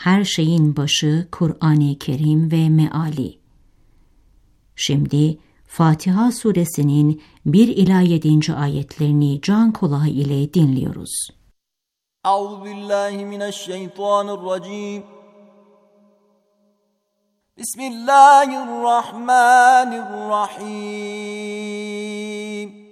her şeyin başı Kur'an-ı Kerim ve meali. Şimdi Fatiha suresinin 1 ila 7. ayetlerini can kulağı ile dinliyoruz. Euzubillahimineşşeytanirracim. Bismillahirrahmanirrahim.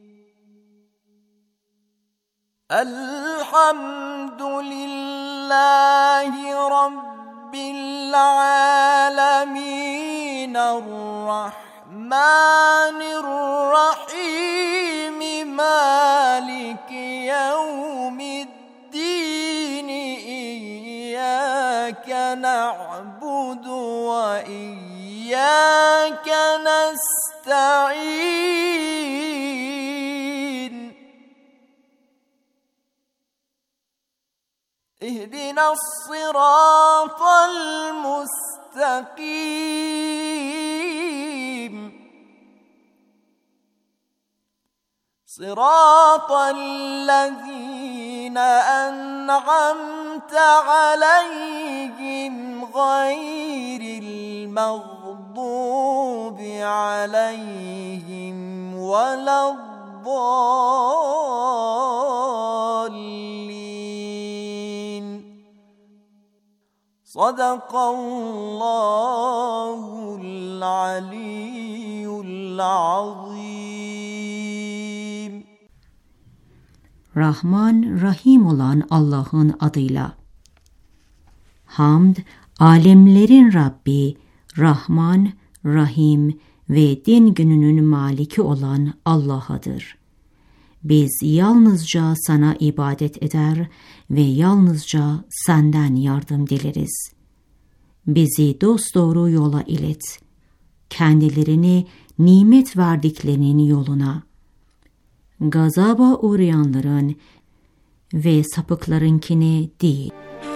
Elhamdülillahi Rabbil alemin. Errahmanirrahim. Maliki yevmiddin. İyyâke na'budu ve İyyâke nesta'in. İhdina's-sirâtal mustakîm. Sirâtallezîne en'amte aleyhim gayril mağdûbi aleyhim veleddâllîn. Sadakallahul aliyyul azim. Rahman, Rahim olan Allah'ın adıyla. Hamd, alemlerin Rabbi, Rahman, Rahim ve din gününün maliki olan Allah'adır. Biz yalnızca sana ibadet eder ve yalnızca senden yardım dileriz. Bizi dosdoğru yola ilet. Kendilerini nimet verdiklerinin yoluna. Gazaba uğrayanların ve sapıklarınkine değil.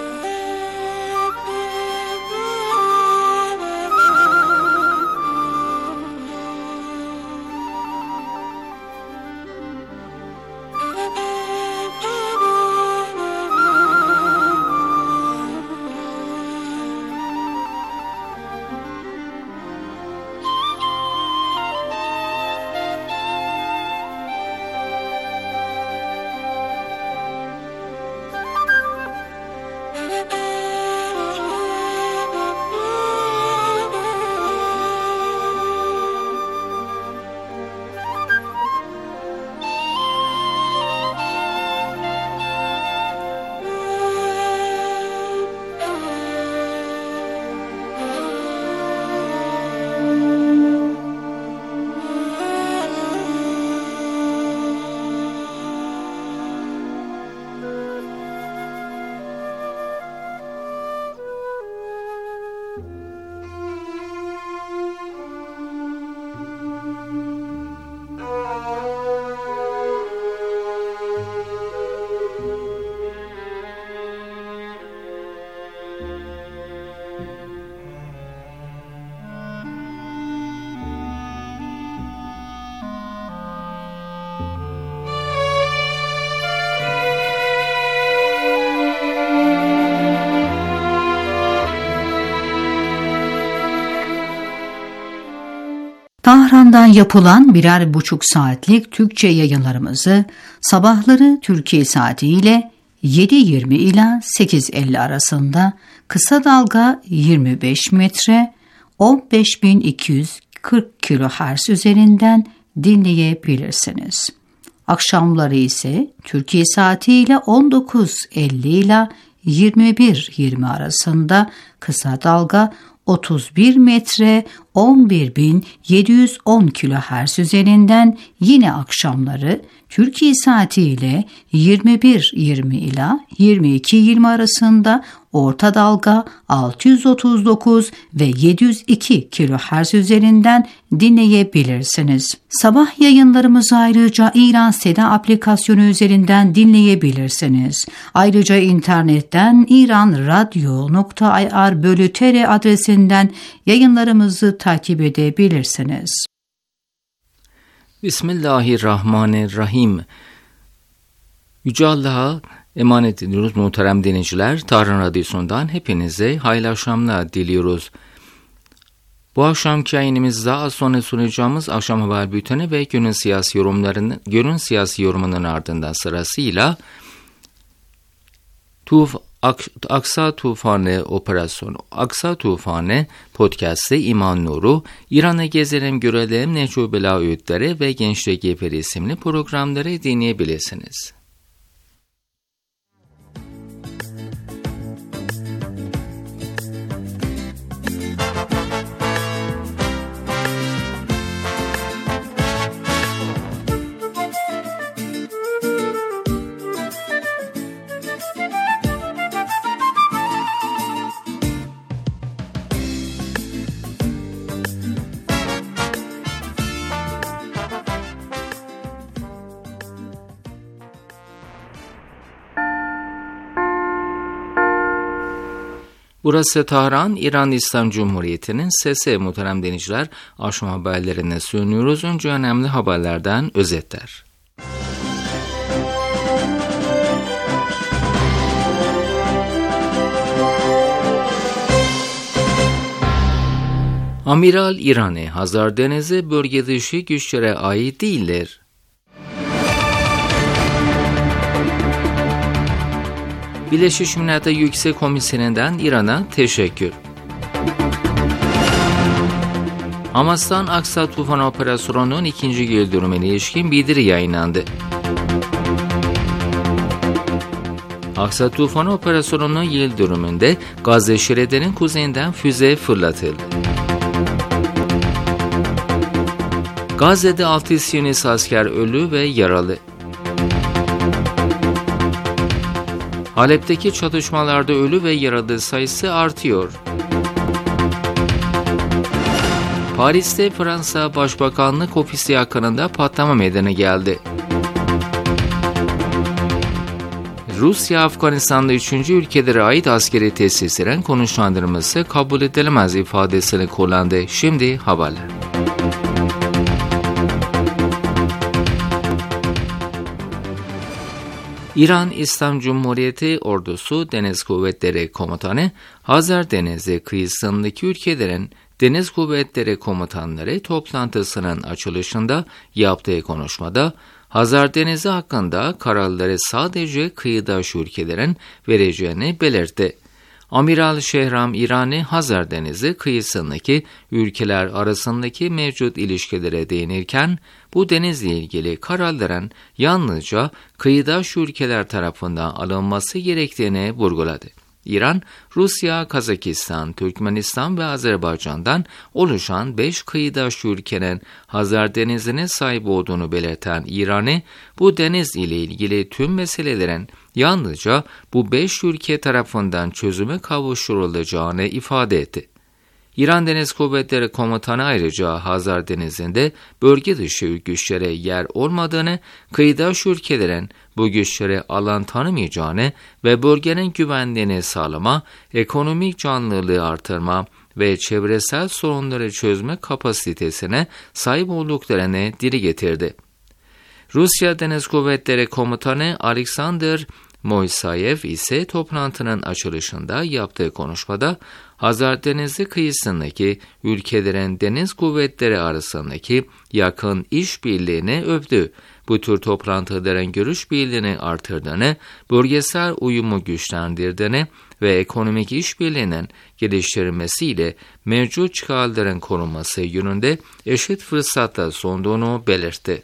Tahran'dan yapılan 1,5 saatlik Türkçe yayınlarımızı sabahları Türkiye saatiyle 7:20 ila 8:50 arasında kısa dalga 25 metre 15.240 kHz üzerinden dinleyebilirsiniz. Akşamları ise Türkiye saatiyle 19:50 ila 21:20 arasında kısa dalga 31 metre 11.710 kHz üzerinden yine akşamları Türkiye saatiyle 21:20 ila 22:20 arasında orta dalga 639 ve 702 kHz üzerinden dinleyebilirsiniz. Sabah yayınlarımızı ayrıca İran Seda aplikasyonu üzerinden dinleyebilirsiniz. Ayrıca internetten iranradio.ir/tr adresinden yayınlarımızı takip edebilirsiniz. Bismillahirrahmanirrahim. Yüce Allah'a emanet ediyoruz muhterem dinleyiciler. Tahran Radyosu'ndan hepinize hayırlı akşamlar diliyoruz. Bu akşamki yayınımızda az sonra sunacağımız akşam haber bülteni ve günün siyasi yorumunun ardından sırasıyla Aksa Tufanı Operasyonu, Aksa Tufanı Podcast'ı İman Nuru, İran'ı gezelim görelim Necû Bela Öğütleri ve Gençlik Geferi isimli programları dinleyebilirsiniz. Burası Tahran, İran İslam Cumhuriyeti'nin sesi muhterem dinleyiciler. Akşam haberlerine sunuyoruz. Önce önemli haberlerden özetler. Amiral İran'ı Hazar Denizi bölge dışı güçlere ait değildir. Birleşmiş Milletler Yüksek Komiserinden İran'a teşekkür. Hamas'tan Aksa Tufanı Operasyonu'nun 2. yıl dönümüne ilişkin bildiri yayınlandı. Aksa Tufanı Operasyonu'nun yıl dönümünde Gazze şeridinin kuzeyinden füze fırlatıldı. Gazze'de 6 Siyonist asker ölü ve yaralı. Halep'teki çatışmalarda ölü ve yaralı sayısı artıyor. Paris'te Fransa Başbakanlık Ofisi yakınında patlama meydana geldi. Rusya, Afganistan'da 3. ülkelere ait askeri tesislerin konuşlandırılması kabul edilemez ifadesini kullandı. Şimdi haberler. İran İslam Cumhuriyeti Ordusu Deniz Kuvvetleri Komutanı, Hazar Denizi kıyısındaki ülkelerin Deniz Kuvvetleri Komutanları toplantısının açılışında yaptığı konuşmada, Hazar Denizi hakkında kararları sadece kıyıdaş ülkelerin vereceğini belirtti. Amiral Şehram İrani, Hazar Denizi kıyısındaki ülkeler arasındaki mevcut ilişkilere değinirken, bu denizle ilgili kararların yalnızca kıyıdaş ülkeler tarafından alınması gerektiğini vurguladı. İran, Rusya, Kazakistan, Türkmenistan ve Azerbaycan'dan oluşan 5 kıyıdaş ülkenin Hazar Denizi'ne sahip olduğunu belirten İran'ı, bu deniz ile ilgili tüm meselelerin yalnızca bu 5 ülke tarafından çözüme kavuşturulacağını ifade etti. İran Deniz Kuvvetleri Komutanı ayrıca Hazar Denizi'nde bölge dışı güçlere yer olmadığını, kıyıdaş ülkelerin bu güçlere alan tanımayacağını ve bölgenin güvenliğini sağlama, ekonomik canlılığı artırma ve çevresel sorunları çözme kapasitesine sahip olduklarını dile getirdi. Rusya Deniz Kuvvetleri Komutanı Alexander Moisayev ise toplantının açılışında yaptığı konuşmada Hazar Denizi kıyısındaki ülkelerin deniz kuvvetleri arasındaki yakın işbirliğini övdü. Bu tür toplantıların görüş birliğini artırdığını, bölgesel uyumu güçlendirdiğini ve ekonomik işbirliğinin geliştirilmesiyle mevcut çıkarların korunması yönünde eşit fırsatlar sunduğunu belirtti.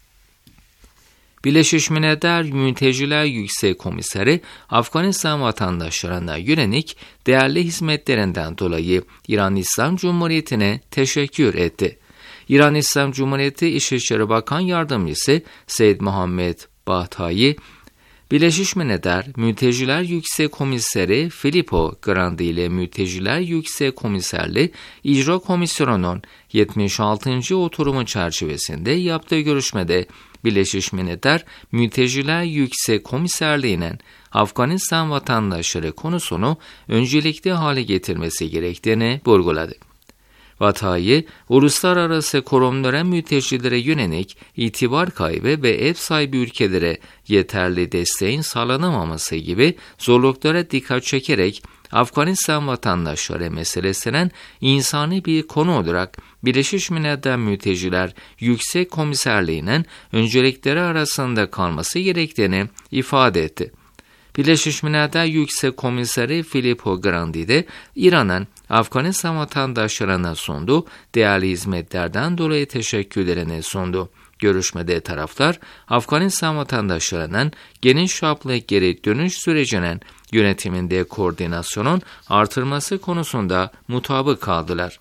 Birleşmiş Milletler Mülteciler Yüksek Komiseri, Afganistan vatandaşlarına yönelik değerli hizmetlerinden dolayı İran İslam Cumhuriyeti'ne teşekkür etti. İran İslam Cumhuriyeti İçişleri Bakan Yardımcısı Seyyid Muhammed Bahtayi, Birleşmiş Milletler Mülteciler Yüksek Komiseri Filippo Grandi ile Mülteciler Yüksek Komiserliği İcra Komisyonu'nun 76. oturumu çerçevesinde yaptığı görüşmede Birleşmiş Milletler Mülteciler Yüksek Komiserliği'nin Afganistan vatandaşları konusunu öncelikli hale getirmesi gerektiğini vurguladı. Vakayı, uluslararası kurumlara, mültecilere yönelik itibar kaybı ve ev sahibi ülkelere yeterli desteğin sağlanamaması gibi zorluklara dikkat çekerek Afganistan vatandaşları meselesinin insani bir konu olarak Birleşmiş Milletler Mülteciler Yüksek Komiserliği'nin öncelikleri arasında kalması gerektiğini ifade etti. Birleşmiş Milletler Yüksek Komiseri Filippo Grandi de İran'ın Afganistan vatandaşlarına sunduğu değerli hizmetlerden dolayı teşekkürlerini sundu. Görüşmede taraflar, Afganistan vatandaşlarının geniş çaplı geri dönüş sürecinin yönetiminde koordinasyonun artırması konusunda mutabık kaldılar.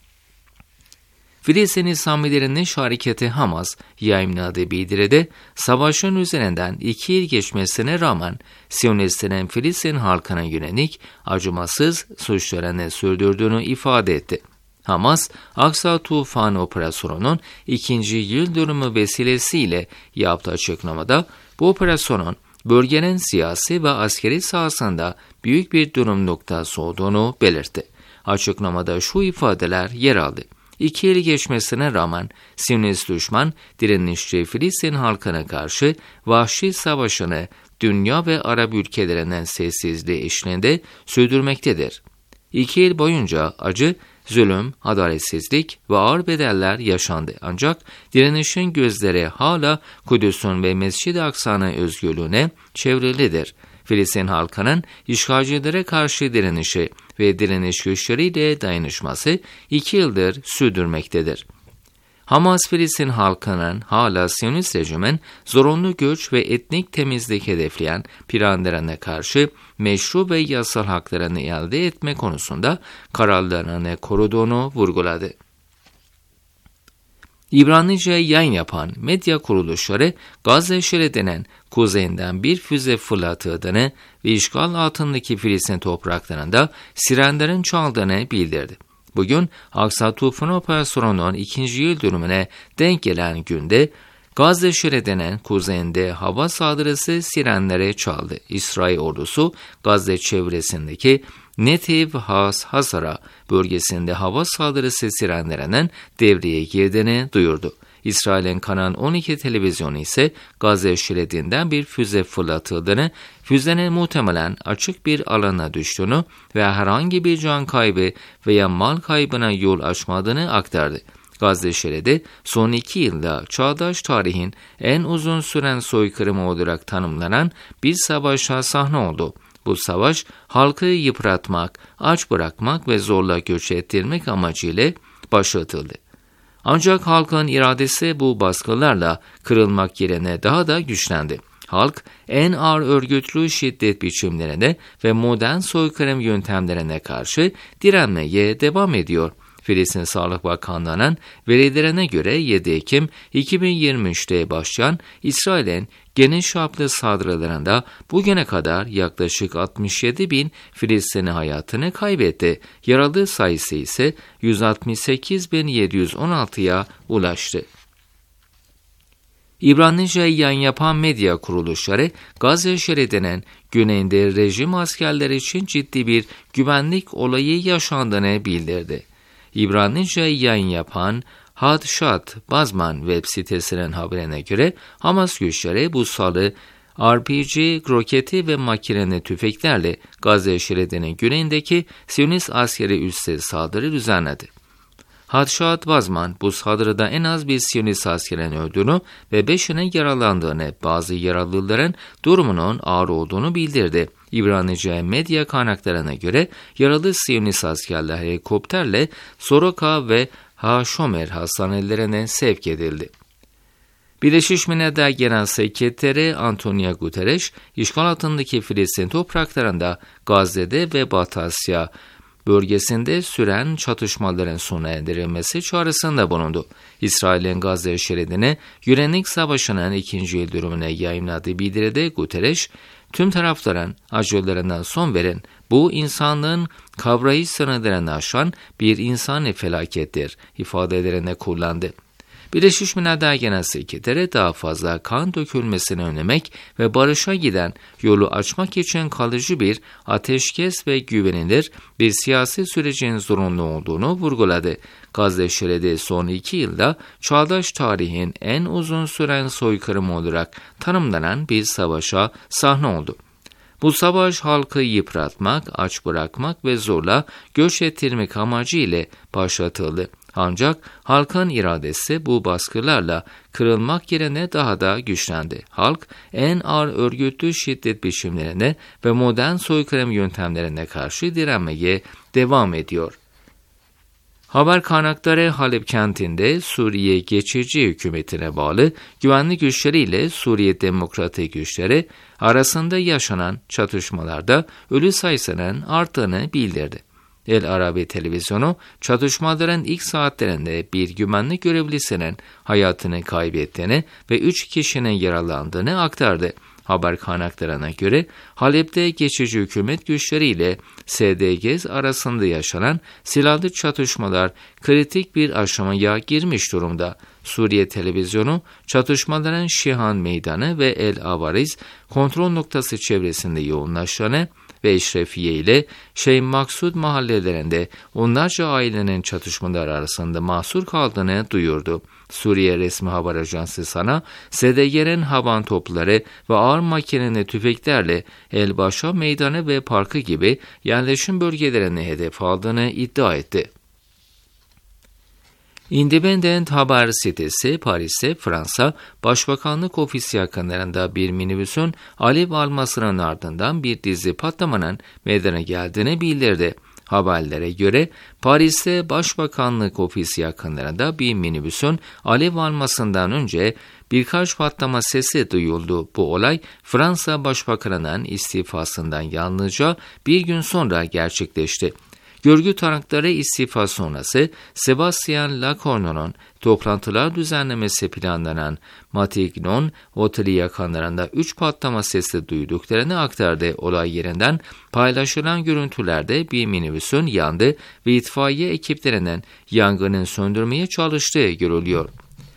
Filistin İslamilerin İş Hareketi Hamas yayınladığı bildiride savaşın üzerinden 2 yıl geçmesine rağmen Siyonistlerin Filistin halkına yönelik acımasız suçlarını sürdürdüğünü ifade etti. Hamas, Aksa Tufan operasyonunun 2. yıl dönümü vesilesiyle yaptığı açıklamada bu operasyonun bölgenin siyasi ve askeri sahasında büyük bir dönüm noktası olduğunu belirtti. Açıklamada şu ifadeler yer aldı. 2 yıl geçmesine rağmen Siyonist düşman direnişçi Filistin halkına karşı vahşi savaşını dünya ve Arap ülkelerinden sessizliği eşliğinde sürdürmektedir. 2 yıl boyunca acı, zulüm, adaletsizlik ve ağır bedeller yaşandı. Ancak direnişin gözleri hala Kudüs'ün ve Mescid-i Aksa'nın özgürlüğüne çevrilidir. Filistin halkının işgalcilere karşı direnişi ve direniş güçleriyle dayanışması 2 yıldır sürdürmektedir. Hamas, Filistin halkının hala Siyonist rejimin zorunlu göç ve etnik temizlik hedefleyen planlarına karşı meşru ve yasal haklarını elde etme konusunda kararlarını koruduğunu vurguladı. İbranice yayın yapan medya kuruluşları Gazze şeridinin kuzeyinden bir füze fırlatıldığını ve işgal altındaki Filistin topraklarında sirenlerin çaldığını bildirdi. Bugün Aksa Tufan operasyonunun 2. yıl dönümüne denk gelen günde Gazze şeridinin kuzeyinde hava saldırısı sirenlere çaldı. İsrail ordusu Gazze çevresindeki Netiv Hazara bölgesinde hava saldırısı sirenlerinin devreye girdiğini duyurdu. İsrail'in Kanal 12 televizyonu ise Gazze şeridinden bir füze fırlatıldığını, füzenin muhtemelen açık bir alana düştüğünü ve herhangi bir can kaybı veya mal kaybına yol açmadığını aktardı. Gazze şeridi son 2 yılda çağdaş tarihin en uzun süren soykırımı olarak tanımlanan bir savaşa sahne oldu. Bu savaş halkı yıpratmak, aç bırakmak ve zorla göç ettirmek amacıyla başlatıldı. Ancak halkın iradesi bu baskılarla kırılmak yerine daha da güçlendi. Halk en ağır örgütlü şiddet biçimlerine ve modern soykırım yöntemlerine karşı direnmeye devam ediyor. Filistin Sağlık Bakanlığı'nın verilerine göre 7 Ekim 2023'te başlayan İsrail'in geniş çaplı saldırılarında bugüne kadar yaklaşık 67.000 Filistinli hayatını kaybetti. Yaralı sayısı ise 168.716'ya ulaştı. İbranice yayın yapan medya kuruluşları Gazze şeridinin güneyinde rejim askerleri için ciddi bir güvenlik olayı yaşandığını bildirdi. İbranice yayın yapan Hadşat Bazman web sitesinin haberine göre Hamas güçleri bu salı RPG roketi ve makineli tüfeklerle Gazze şeridinin güneyindeki Siyonist askeri üsse saldırı düzenledi. Hadşat Bazman bu saldırıda en az bir Siyonist askerin öldüğünü ve 5'inin yaralandığını, bazı yaralıların durumunun ağır olduğunu bildirdi. İbranice medya kaynaklarına göre yaralı Siyonist askerler helikopterle Soroka ve Ha-Shomer hastanelerine sevk edildi. Birleşmiş Milletler Genel Sekreteri Antonio Guterres, işgal altındaki Filistin topraklarında Gazze'de ve Batı Asya bölgesinde süren çatışmaların sona erdirilmesi çağrısında bulundu. İsrail'in Gazze şeridine yönelik savaşının 2. yıl dönümüne yayınladığı bildiride Guterres, tüm tarafların acılarına son verin, bu insanlığın kavrayış sınırlarını aşan bir insani felakettir ifadelerine kullandı. Birleşmiş Milletler Genel Sekreteri daha fazla kan dökülmesini önlemek ve barışa giden yolu açmak için kalıcı bir ateşkes ve güvenilir bir siyasi sürecin zorunlu olduğunu vurguladı. Gazze şeridi son 2 yılda çağdaş tarihin en uzun süren soykırımı olarak tanımlanan bir savaşa sahne oldu. Bu savaş halkı yıpratmak, aç bırakmak ve zorla göç ettirmek amacı ile başlatıldı. Ancak halkın iradesi bu baskılarla kırılmak yerine daha da güçlendi. Halk en ağır örgütlü şiddet biçimlerine ve modern soykırım yöntemlerine karşı direnmeye devam ediyor. Haber kaynakları Halep kentinde Suriye geçici hükümetine bağlı güvenlik güçleriyle Suriye Demokratik Güçleri arasında yaşanan çatışmalarda ölü sayısının arttığını bildirdi. El Arabi televizyonu çatışmaların ilk saatlerinde bir güvenlik görevlisinin hayatını kaybettiğini ve 3 kişinin yaralandığını aktardı. Haber kaynaklarına göre Halep'te geçici hükümet güçleriyle SDG arasında yaşanan silahlı çatışmalar kritik bir aşamaya girmiş durumda. Suriye televizyonu çatışmaların Şihan Meydanı ve El Avariz kontrol noktası çevresinde yoğunlaştığını ve Eşrefiye ile Şeyh Maksud mahallelerinde onlarca ailenin çatışmalar arasında mahsur kaldığını duyurdu. Suriye resmi haber ajansı SANA, SDG'nin havan topları ve ağır makineli tüfeklerle Elbaşa Meydanı ve Parkı gibi yerleşim bölgelerini hedef aldığını iddia etti. Independent haber sitesi Paris'te Fransa Başbakanlık Ofisi yakınlarında bir minibüsün alev almasının ardından bir dizi patlamanın meydana geldiğini bildirdi. Haberlere göre Paris'te Başbakanlık Ofisi yakınlarında bir minibüsün alev almasından önce birkaç patlama sesi duyuldu. Bu olay Fransa Başbakanı'nın istifasından yalnızca bir gün sonra gerçekleşti. Görgü tanıkları istifa sonrası Sébastien Lecornu'nun toplantılar düzenlemesi planlanan Matignon Oteli yakınlarında 3 patlama sesi duyduklarını aktardı. Olay yerinden paylaşılan görüntülerde bir minibüsün yandı ve itfaiye ekiplerinin yangının söndürmeye çalıştığı görülüyor.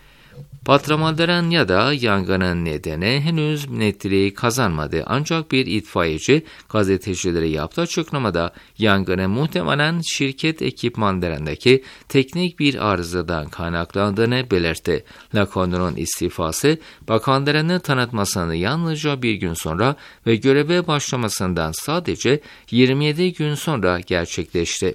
Patlamaların ya da yangının nedeni henüz netliği kazanmadı. Ancak bir itfaiyeci gazetecilere yaptığı açıklamada yangının muhtemelen şirket ekipmanlarındaki teknik bir arızadan kaynaklandığını belirtti. Lecornu'nun istifası bakanlarını tanıtmasını yalnızca bir gün sonra ve göreve başlamasından sadece 27 gün sonra gerçekleşti.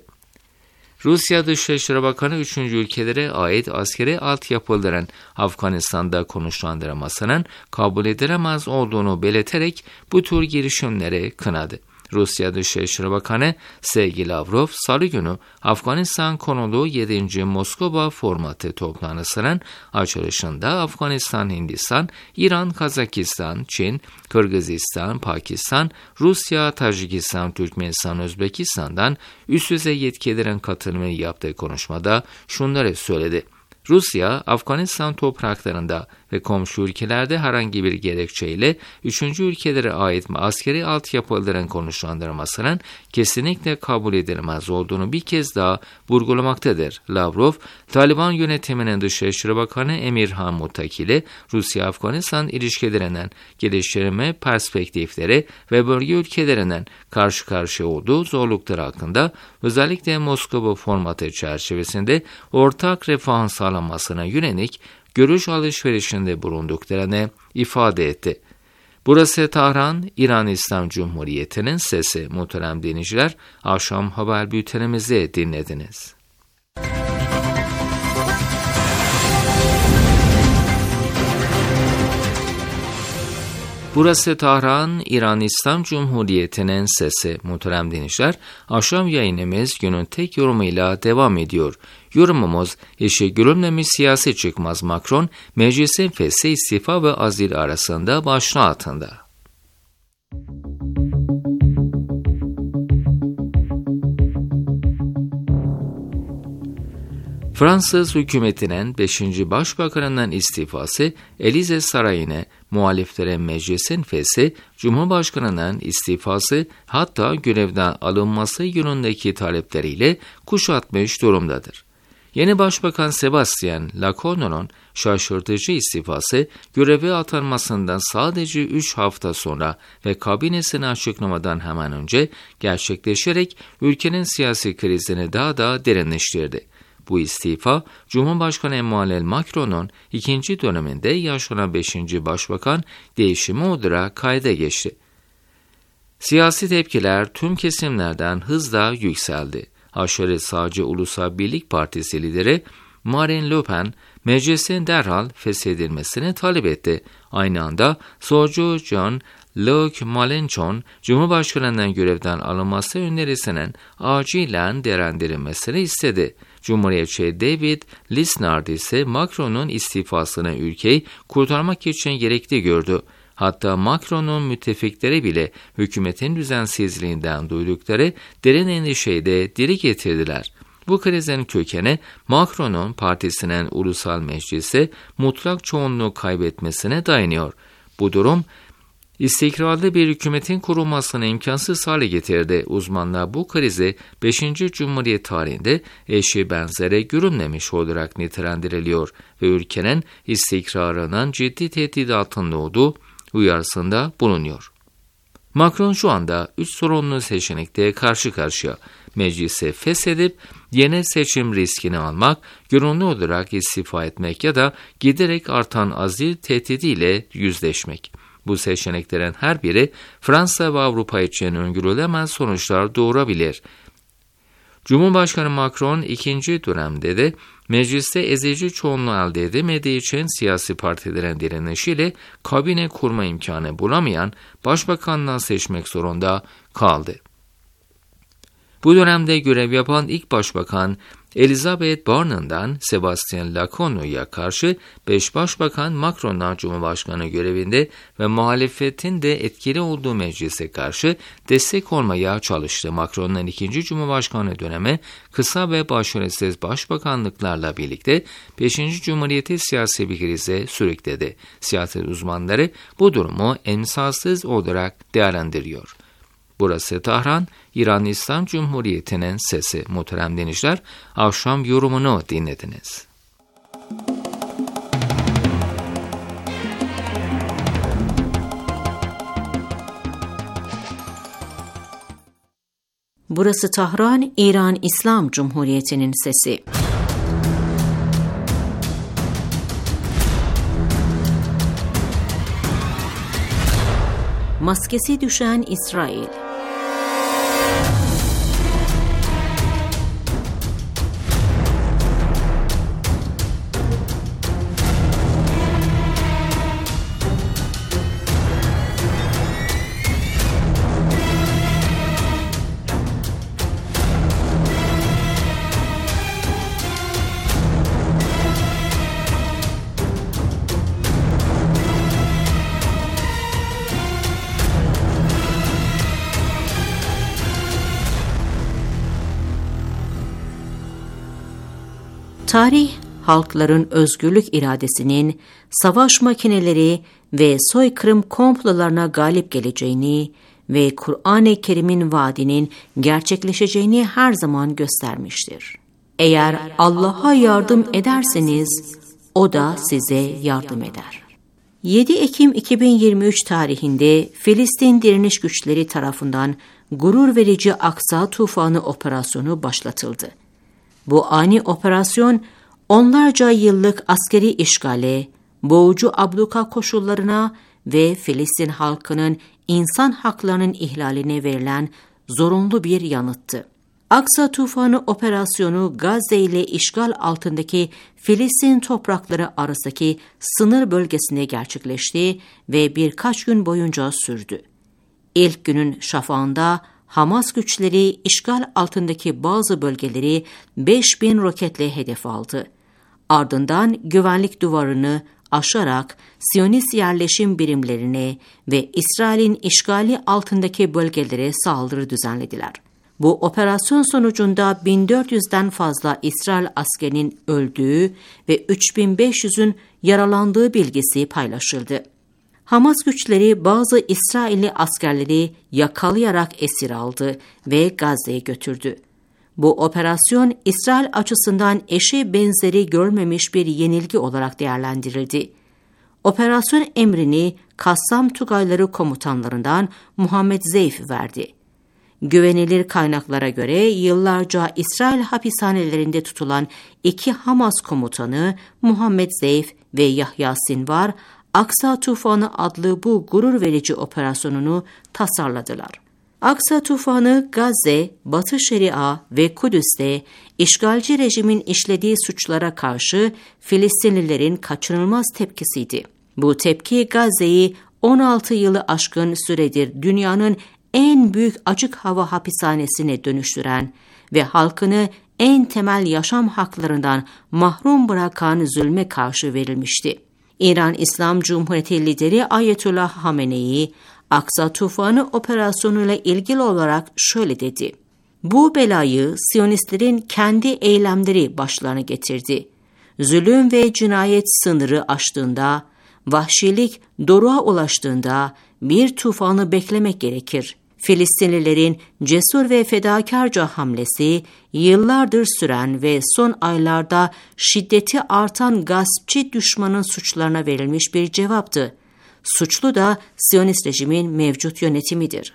Rusya Dışişleri Bakanı 3. ülkelere ait askeri altyapıların Afganistan'da konuşlandırılmasının kabul edilemez olduğunu belirterek bu tür girişimleri kınadı. Rusya Dışişleri Bakanı Sergey Lavrov Salı günü Afganistan konulu 7. Moskova formatı toplantısının açılışında Afganistan, Hindistan, İran, Kazakistan, Çin, Kırgızistan, Pakistan, Rusya, Tacikistan, Türkmenistan, Özbekistan'dan üst düzey yetkililerin katılımını yaptığı konuşmada şunları söyledi. Rusya, Afganistan topraklarında ve komşu ülkelerde herhangi bir gerekçeyle 3. ülkelere ait askeri altyapıların konuşlandırılmasının kesinlikle kabul edilemez olduğunu bir kez daha vurgulamaktadır. Lavrov, Taliban yönetiminin Dışişleri Bakanı Emirhan Muttaki ile Rusya-Afganistan ilişkilerinin geliştirme perspektifleri ve bölge ülkelerinin karşı karşıya olduğu zorluklar hakkında özellikle Moskova formatı çerçevesinde ortak refahın sağlanmasına yönelik görüş alışverişinde bulunduklarını ifade etti. Burası Tahran, İran İslam Cumhuriyeti'nin sesi. Muhterem dinleyiciler, akşam haber bültenimizi dinlediniz. Burası Tahran, İran İslam Cumhuriyeti'nin sesi. Muhterem dinleyiciler, akşam yayınımız günün tek yorumuyla devam ediyor. Yorumumuz, işi görülmemiş siyasi çıkmaz Macron, meclisin fesli istifa ve azil arasında başlığı altında. Fransız hükümetinin 5. Başbakanının istifası, Elize Sarayı'na, muhaliflerin meclisin fesli, Cumhurbaşkanı'nın istifası, hatta görevden alınması yönündeki talepleriyle kuşatmış durumdadır. Yeni Başbakan Sebastian Lecornu'nun şaşırtıcı istifası göreve atanmasından sadece 3 hafta sonra ve kabinesini açıklamadan hemen önce gerçekleşerek ülkenin siyasi krizini daha da derinleştirdi. Bu istifa, Cumhurbaşkanı Emmanuel Macron'un ikinci döneminde yaşanan 5. Başbakan değişimi olarak kayda geçti. Siyasi tepkiler tüm kesimlerden hızla yükseldi. Aşırı sağcı Ulusal Birlik Partisi lideri Marine Le Pen, meclisin derhal feshedilmesini talep etti. Aynı anda solcu Jean-Luc Mélenchon, Cumhurbaşkanı'ndan görevden alınması önerisinin acilen değerlendirilmesini istedi. Cumhuriyetçi David Lisnard ise Macron'un istifasını ülkeyi kurtarmak için gerekli gördü. Hatta Macron'un müttefikleri bile hükümetin düzensizliğinden duydukları derin endişeyi de dile getirdiler. Bu krizin kökeni Macron'un partisinin ulusal meclise mutlak çoğunluğu kaybetmesine dayanıyor. Bu durum istikrarlı bir hükümetin kurulmasını imkansız hale getirdi. Uzmanlar bu krizi 5. Cumhuriyet tarihinde eşi benzeri görülmemiş olarak nitelendiriliyor ve ülkenin istikrarının ciddi tehdit altında olduğu uyarısında bulunuyor. Macron şu anda 3 sorunlu seçenekte karşı karşıya. Meclisi feshedip yeni seçim riskini almak, gönüllü olarak istifa etmek ya da giderek artan azil tehdidiyle yüzleşmek. Bu seçeneklerin her biri Fransa ve Avrupa için öngörülemez sonuçlar doğurabilir. Cumhurbaşkanı Macron ikinci dönemde de mecliste ezici çoğunluğu elde edemediği için siyasi partilerin direnişiyle kabine kurma imkanı bulamayan başbakanlığa seçmek zorunda kaldı. Bu dönemde görev yapan ilk başbakan Elizabeth Borne'dan Sebastian Lecornu'ya karşı 5 başbakan Macron'dan Cumhurbaşkanı görevinde ve muhalefetin de etkili olduğu meclise karşı destek olmaya çalıştı. Macron'un 2. Cumhurbaşkanı dönemi kısa ve başarısız başbakanlıklarla birlikte 5. Cumhuriyeti siyasi bir krize sürükledi. Siyaset uzmanları bu durumu emsalsız olarak değerlendiriyor. Burası Tahran, İran İslam Cumhuriyeti'nin sesi. Muhterem dinleyiciler, akşam yorumunu dinlediniz. Burası Tahran, İran İslam Cumhuriyeti'nin sesi. Maskesi düşen İsrail. Tarih, halkların özgürlük iradesinin savaş makineleri ve soykırım komplolarına galip geleceğini ve Kur'an-ı Kerim'in vaadinin gerçekleşeceğini her zaman göstermiştir. Eğer Allah'a yardım ederseniz, O da size yardım eder. 7 Ekim 2023 tarihinde Filistin direniş güçleri tarafından gurur verici Aksa Tufanı operasyonu başlatıldı. Bu ani operasyon onlarca yıllık askeri işgale, boğucu abluka koşullarına ve Filistin halkının insan haklarının ihlaline verilen zorunlu bir yanıttı. Aksa Tufanı operasyonu Gazze ile işgal altındaki Filistin toprakları arasındaki sınır bölgesinde gerçekleşti ve birkaç gün boyunca sürdü. İlk günün şafağında Hamas güçleri işgal altındaki bazı bölgeleri 5000 roketle hedef aldı. Ardından güvenlik duvarını aşarak Siyonist yerleşim birimlerine ve İsrail'in işgali altındaki bölgelere saldırı düzenlediler. Bu operasyon sonucunda 1400'den fazla İsrail askerinin öldüğü ve 3500'ün yaralandığı bilgisi paylaşıldı. Hamas güçleri bazı İsrailli askerleri yakalayarak esir aldı ve Gazze'ye götürdü. Bu operasyon İsrail açısından eşi benzeri görmemiş bir yenilgi olarak değerlendirildi. Operasyon emrini Kassam Tugayları komutanlarından Muhammed Zeyf verdi. Güvenilir kaynaklara göre yıllarca İsrail hapishanelerinde tutulan 2 Hamas komutanı Muhammed Zeyf ve Yahya Sinvar, Aksa Tufanı adlı bu gurur verici operasyonunu tasarladılar. Aksa Tufanı, Gazze, Batı Şeria ve Kudüs'te işgalci rejimin işlediği suçlara karşı Filistinlilerin kaçınılmaz tepkisiydi. Bu tepki Gazze'yi 16 yılı aşkın süredir dünyanın en büyük açık hava hapishanesine dönüştüren ve halkını en temel yaşam haklarından mahrum bırakan zulme karşı verilmişti. İran İslam Cumhuriyeti lideri Ayetullah Hamenei, Aksa Tufanı operasyonuyla ilgili olarak şöyle dedi: "Bu belayı Siyonistlerin kendi eylemleri başlarına getirdi. Zulüm ve cinayet sınırı aştığında, vahşilik doruğa ulaştığında bir tufanı beklemek gerekir. Filistinlilerin cesur ve fedakarca hamlesi, yıllardır süren ve son aylarda şiddeti artan gaspçı düşmanın suçlarına verilmiş bir cevaptı. Suçlu da Siyonist rejimin mevcut yönetimidir."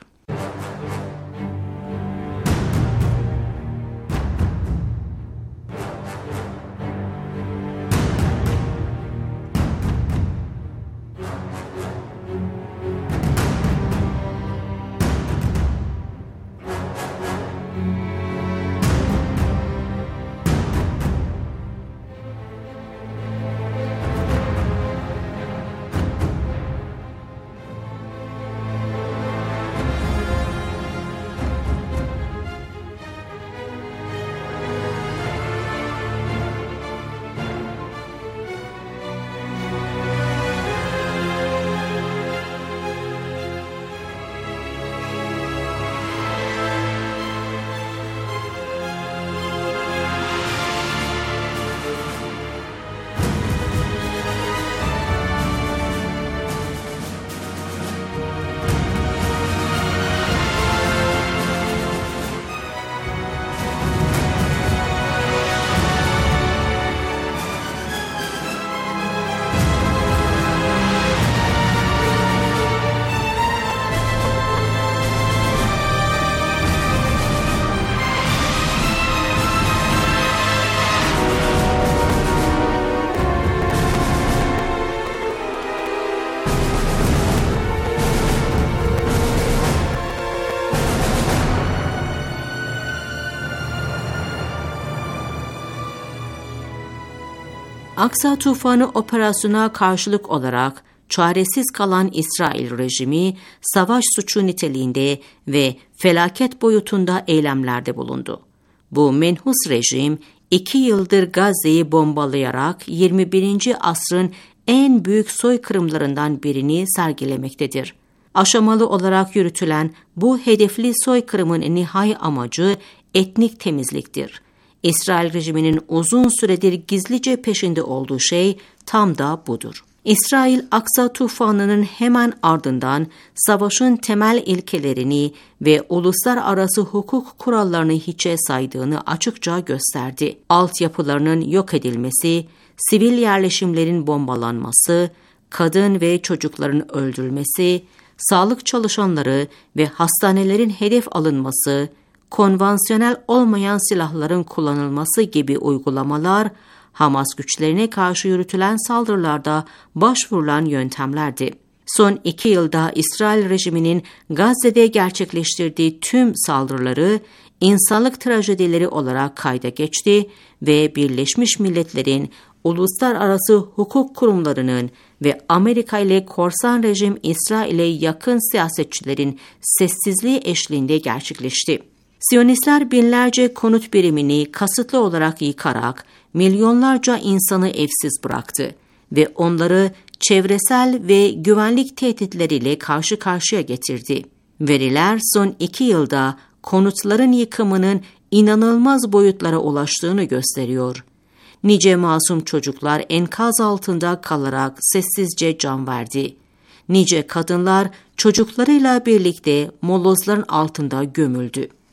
Aksa Tufanı operasyona karşılık olarak çaresiz kalan İsrail rejimi savaş suçu niteliğinde ve felaket boyutunda eylemlerde bulundu. Bu menhus rejim 2 yıldır Gazze'yi bombalayarak 21. asrın en büyük soykırımlarından birini sergilemektedir. Aşamalı olarak yürütülen bu hedefli soykırımın nihai amacı etnik temizliktir. İsrail rejiminin uzun süredir gizlice peşinde olduğu şey tam da budur. İsrail, Aksa Tufanı'nın hemen ardından savaşın temel ilkelerini ve uluslararası hukuk kurallarını hiçe saydığını açıkça gösterdi. Altyapılarının yok edilmesi, sivil yerleşimlerin bombalanması, kadın ve çocukların öldürülmesi, sağlık çalışanları ve hastanelerin hedef alınması, konvansiyonel olmayan silahların kullanılması gibi uygulamalar, Hamas güçlerine karşı yürütülen saldırılarda başvurulan yöntemlerdi. Son 2 yılda İsrail rejiminin Gazze'de gerçekleştirdiği tüm saldırıları insanlık trajedileri olarak kayda geçti ve Birleşmiş Milletler'in, uluslararası hukuk kurumlarının ve Amerika ile korsan rejim İsrail'e yakın siyasetçilerin sessizliği eşliğinde gerçekleşti. Siyonistler binlerce konut birimini kasıtlı olarak yıkarak milyonlarca insanı evsiz bıraktı ve onları çevresel ve güvenlik tehditleriyle karşı karşıya getirdi. Veriler son 2 yılda konutların yıkımının inanılmaz boyutlara ulaştığını gösteriyor. Nice masum çocuklar enkaz altında kalarak sessizce can verdi. Nice kadınlar çocuklarıyla birlikte molozların altında gömüldü.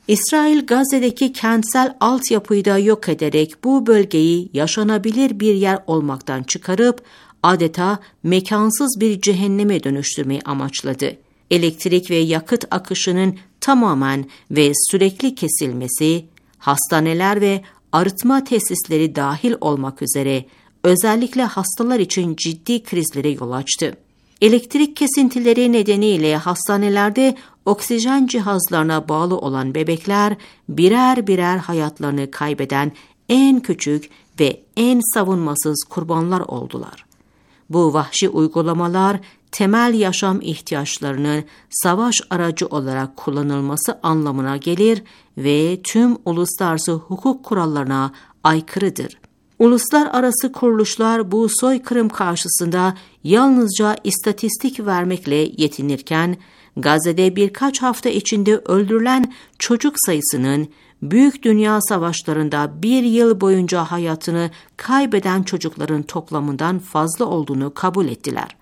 İsrail Gazze'deki kentsel altyapıyı da yok ederek bu bölgeyi yaşanabilir bir yer olmaktan çıkarıp adeta mekansız bir cehenneme dönüştürmeyi amaçladı. Elektrik ve yakıt akışının tamamen ve sürekli kesilmesi, hastaneler ve arıtma tesisleri dahil olmak üzere özellikle hastalar için ciddi krizlere yol açtı. Elektrik kesintileri nedeniyle hastanelerde oksijen cihazlarına bağlı olan bebekler birer birer hayatlarını kaybeden en küçük ve en savunmasız kurbanlar oldular. Bu vahşi uygulamalar temel yaşam ihtiyaçlarının savaş aracı olarak kullanılması anlamına gelir ve tüm uluslararası hukuk kurallarına aykırıdır. Uluslararası kuruluşlar bu soykırım karşısında yalnızca istatistik vermekle yetinirken, Gazze'de birkaç hafta içinde öldürülen çocuk sayısının büyük dünya savaşlarında bir yıl boyunca hayatını kaybeden çocukların toplamından fazla olduğunu kabul ettiler.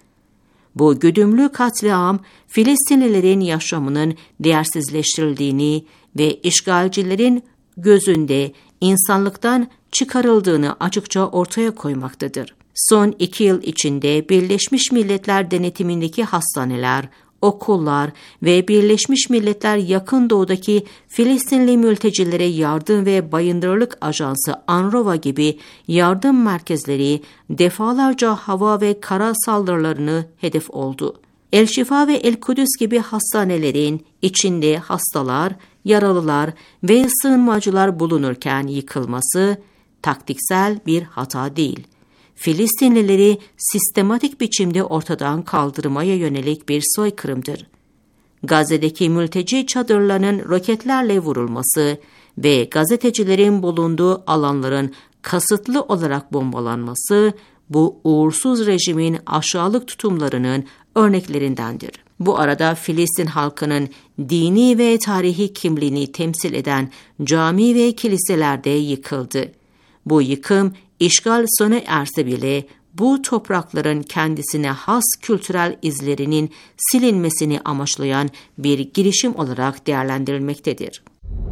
Bu güdümlü katliam, Filistinlilerin yaşamının değersizleştirildiğini ve işgalcilerin gözünde insanlıktan çıkarıldığını açıkça ortaya koymaktadır. Son 2 yıl içinde Birleşmiş Milletler denetimindeki hastaneler, okullar ve Birleşmiş Milletler Yakın Doğu'daki Filistinli mültecilere yardım ve bayındırlık ajansı UNRWA gibi yardım merkezleri defalarca hava ve kara saldırılarını hedef oldu. El Şifa ve El Kudüs gibi hastanelerin içinde hastalar, yaralılar ve sığınmacılar bulunurken yıkılması taktiksel bir hata değil. Filistinlileri sistematik biçimde ortadan kaldırmaya yönelik bir soykırımdır. Gazze'deki mülteci çadırlarının roketlerle vurulması ve gazetecilerin bulunduğu alanların kasıtlı olarak bombalanması bu uğursuz rejimin aşağılık tutumlarının örneklerindendir. Bu arada Filistin halkının dini ve tarihi kimliğini temsil eden cami ve kiliseler de yıkıldı. Bu yıkım işgal sona erse bile bu toprakların kendisine has kültürel izlerinin silinmesini amaçlayan bir girişim olarak değerlendirilmektedir.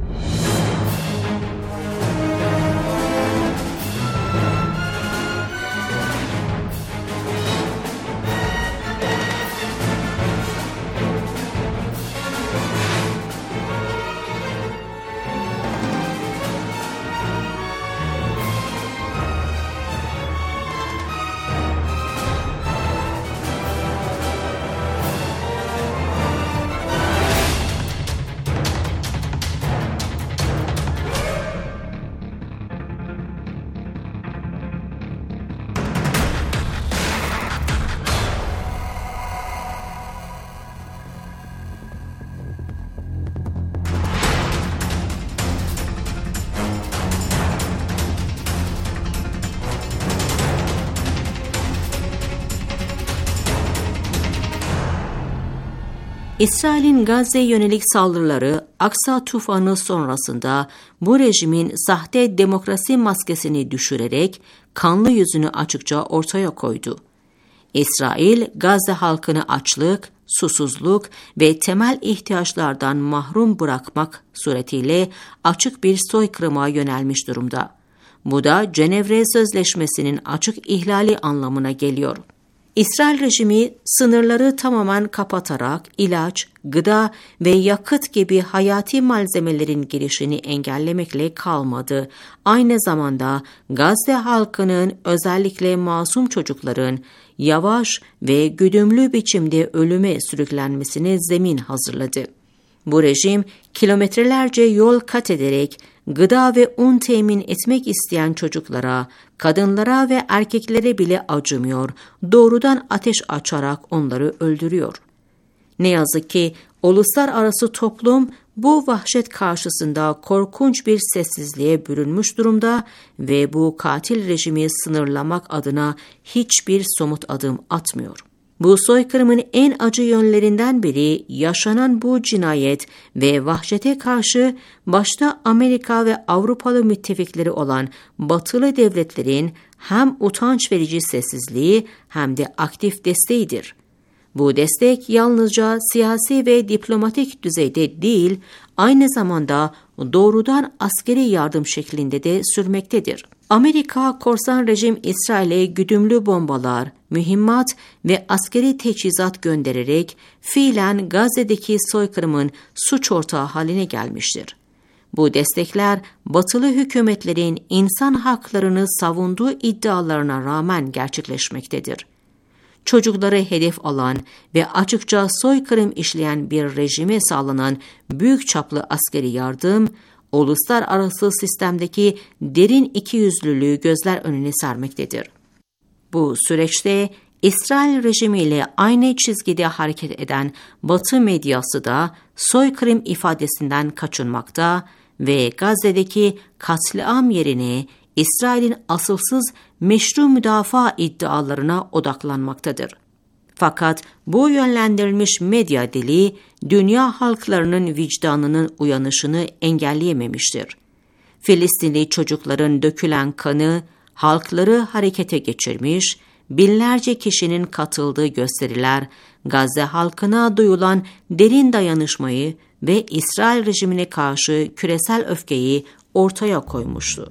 İsrail'in Gazze'ye yönelik saldırıları Aksa tufanı sonrasında bu rejimin sahte demokrasi maskesini düşürerek kanlı yüzünü açıkça ortaya koydu. İsrail, Gazze halkını açlık, susuzluk ve temel ihtiyaçlardan mahrum bırakmak suretiyle açık bir soykırıma yönelmiş durumda. Bu da Cenevre Sözleşmesi'nin açık ihlali anlamına geliyor. İsrail rejimi sınırları tamamen kapatarak ilaç, gıda ve yakıt gibi hayati malzemelerin girişini engellemekle kalmadı. Aynı zamanda Gazze halkının, özellikle masum çocukların yavaş ve güdümlü biçimde ölüme sürüklenmesine zemin hazırladı. Bu rejim kilometrelerce yol kat ederek gıda ve un temin etmek isteyen çocuklara, kadınlara ve erkeklere bile acımıyor, doğrudan ateş açarak onları öldürüyor. Ne yazık ki uluslararası toplum bu vahşet karşısında korkunç bir sessizliğe bürünmüş durumda ve bu katil rejimi sınırlamak adına hiçbir somut adım atmıyor. Bu soykırımın en acı yönlerinden biri yaşanan bu cinayet ve vahşete karşı başta Amerika ve Avrupalı müttefikleri olan batılı devletlerin hem utanç verici sessizliği hem de aktif desteğidir. Bu destek yalnızca siyasi ve diplomatik düzeyde değil, aynı zamanda doğrudan askeri yardım şeklinde de sürmektedir. Amerika, korsan rejim İsrail'e güdümlü bombalar, mühimmat ve askeri teçhizat göndererek fiilen Gazze'deki soykırımın suç ortağı haline gelmiştir. Bu destekler, batılı hükümetlerin insan haklarını savunduğu iddialarına rağmen gerçekleşmektedir. Çocukları hedef alan ve açıkça soykırım işleyen bir rejime sağlanan büyük çaplı askeri yardım, uluslararası sistemdeki derin ikiyüzlülüğü gözler önüne sermektedir. Bu süreçte İsrail rejimiyle aynı çizgide hareket eden Batı medyası da soykırım ifadesinden kaçınmakta ve Gazze'deki katliam yerine İsrail'in asılsız meşru müdafaa iddialarına odaklanmaktadır. Fakat bu yönlendirilmiş medya dili, dünya halklarının vicdanının uyanışını engelleyememiştir. Filistinli çocukların dökülen kanı, halkları harekete geçirmiş, binlerce kişinin katıldığı gösteriler, Gazze halkına duyulan derin dayanışmayı ve İsrail rejimine karşı küresel öfkeyi ortaya koymuştur.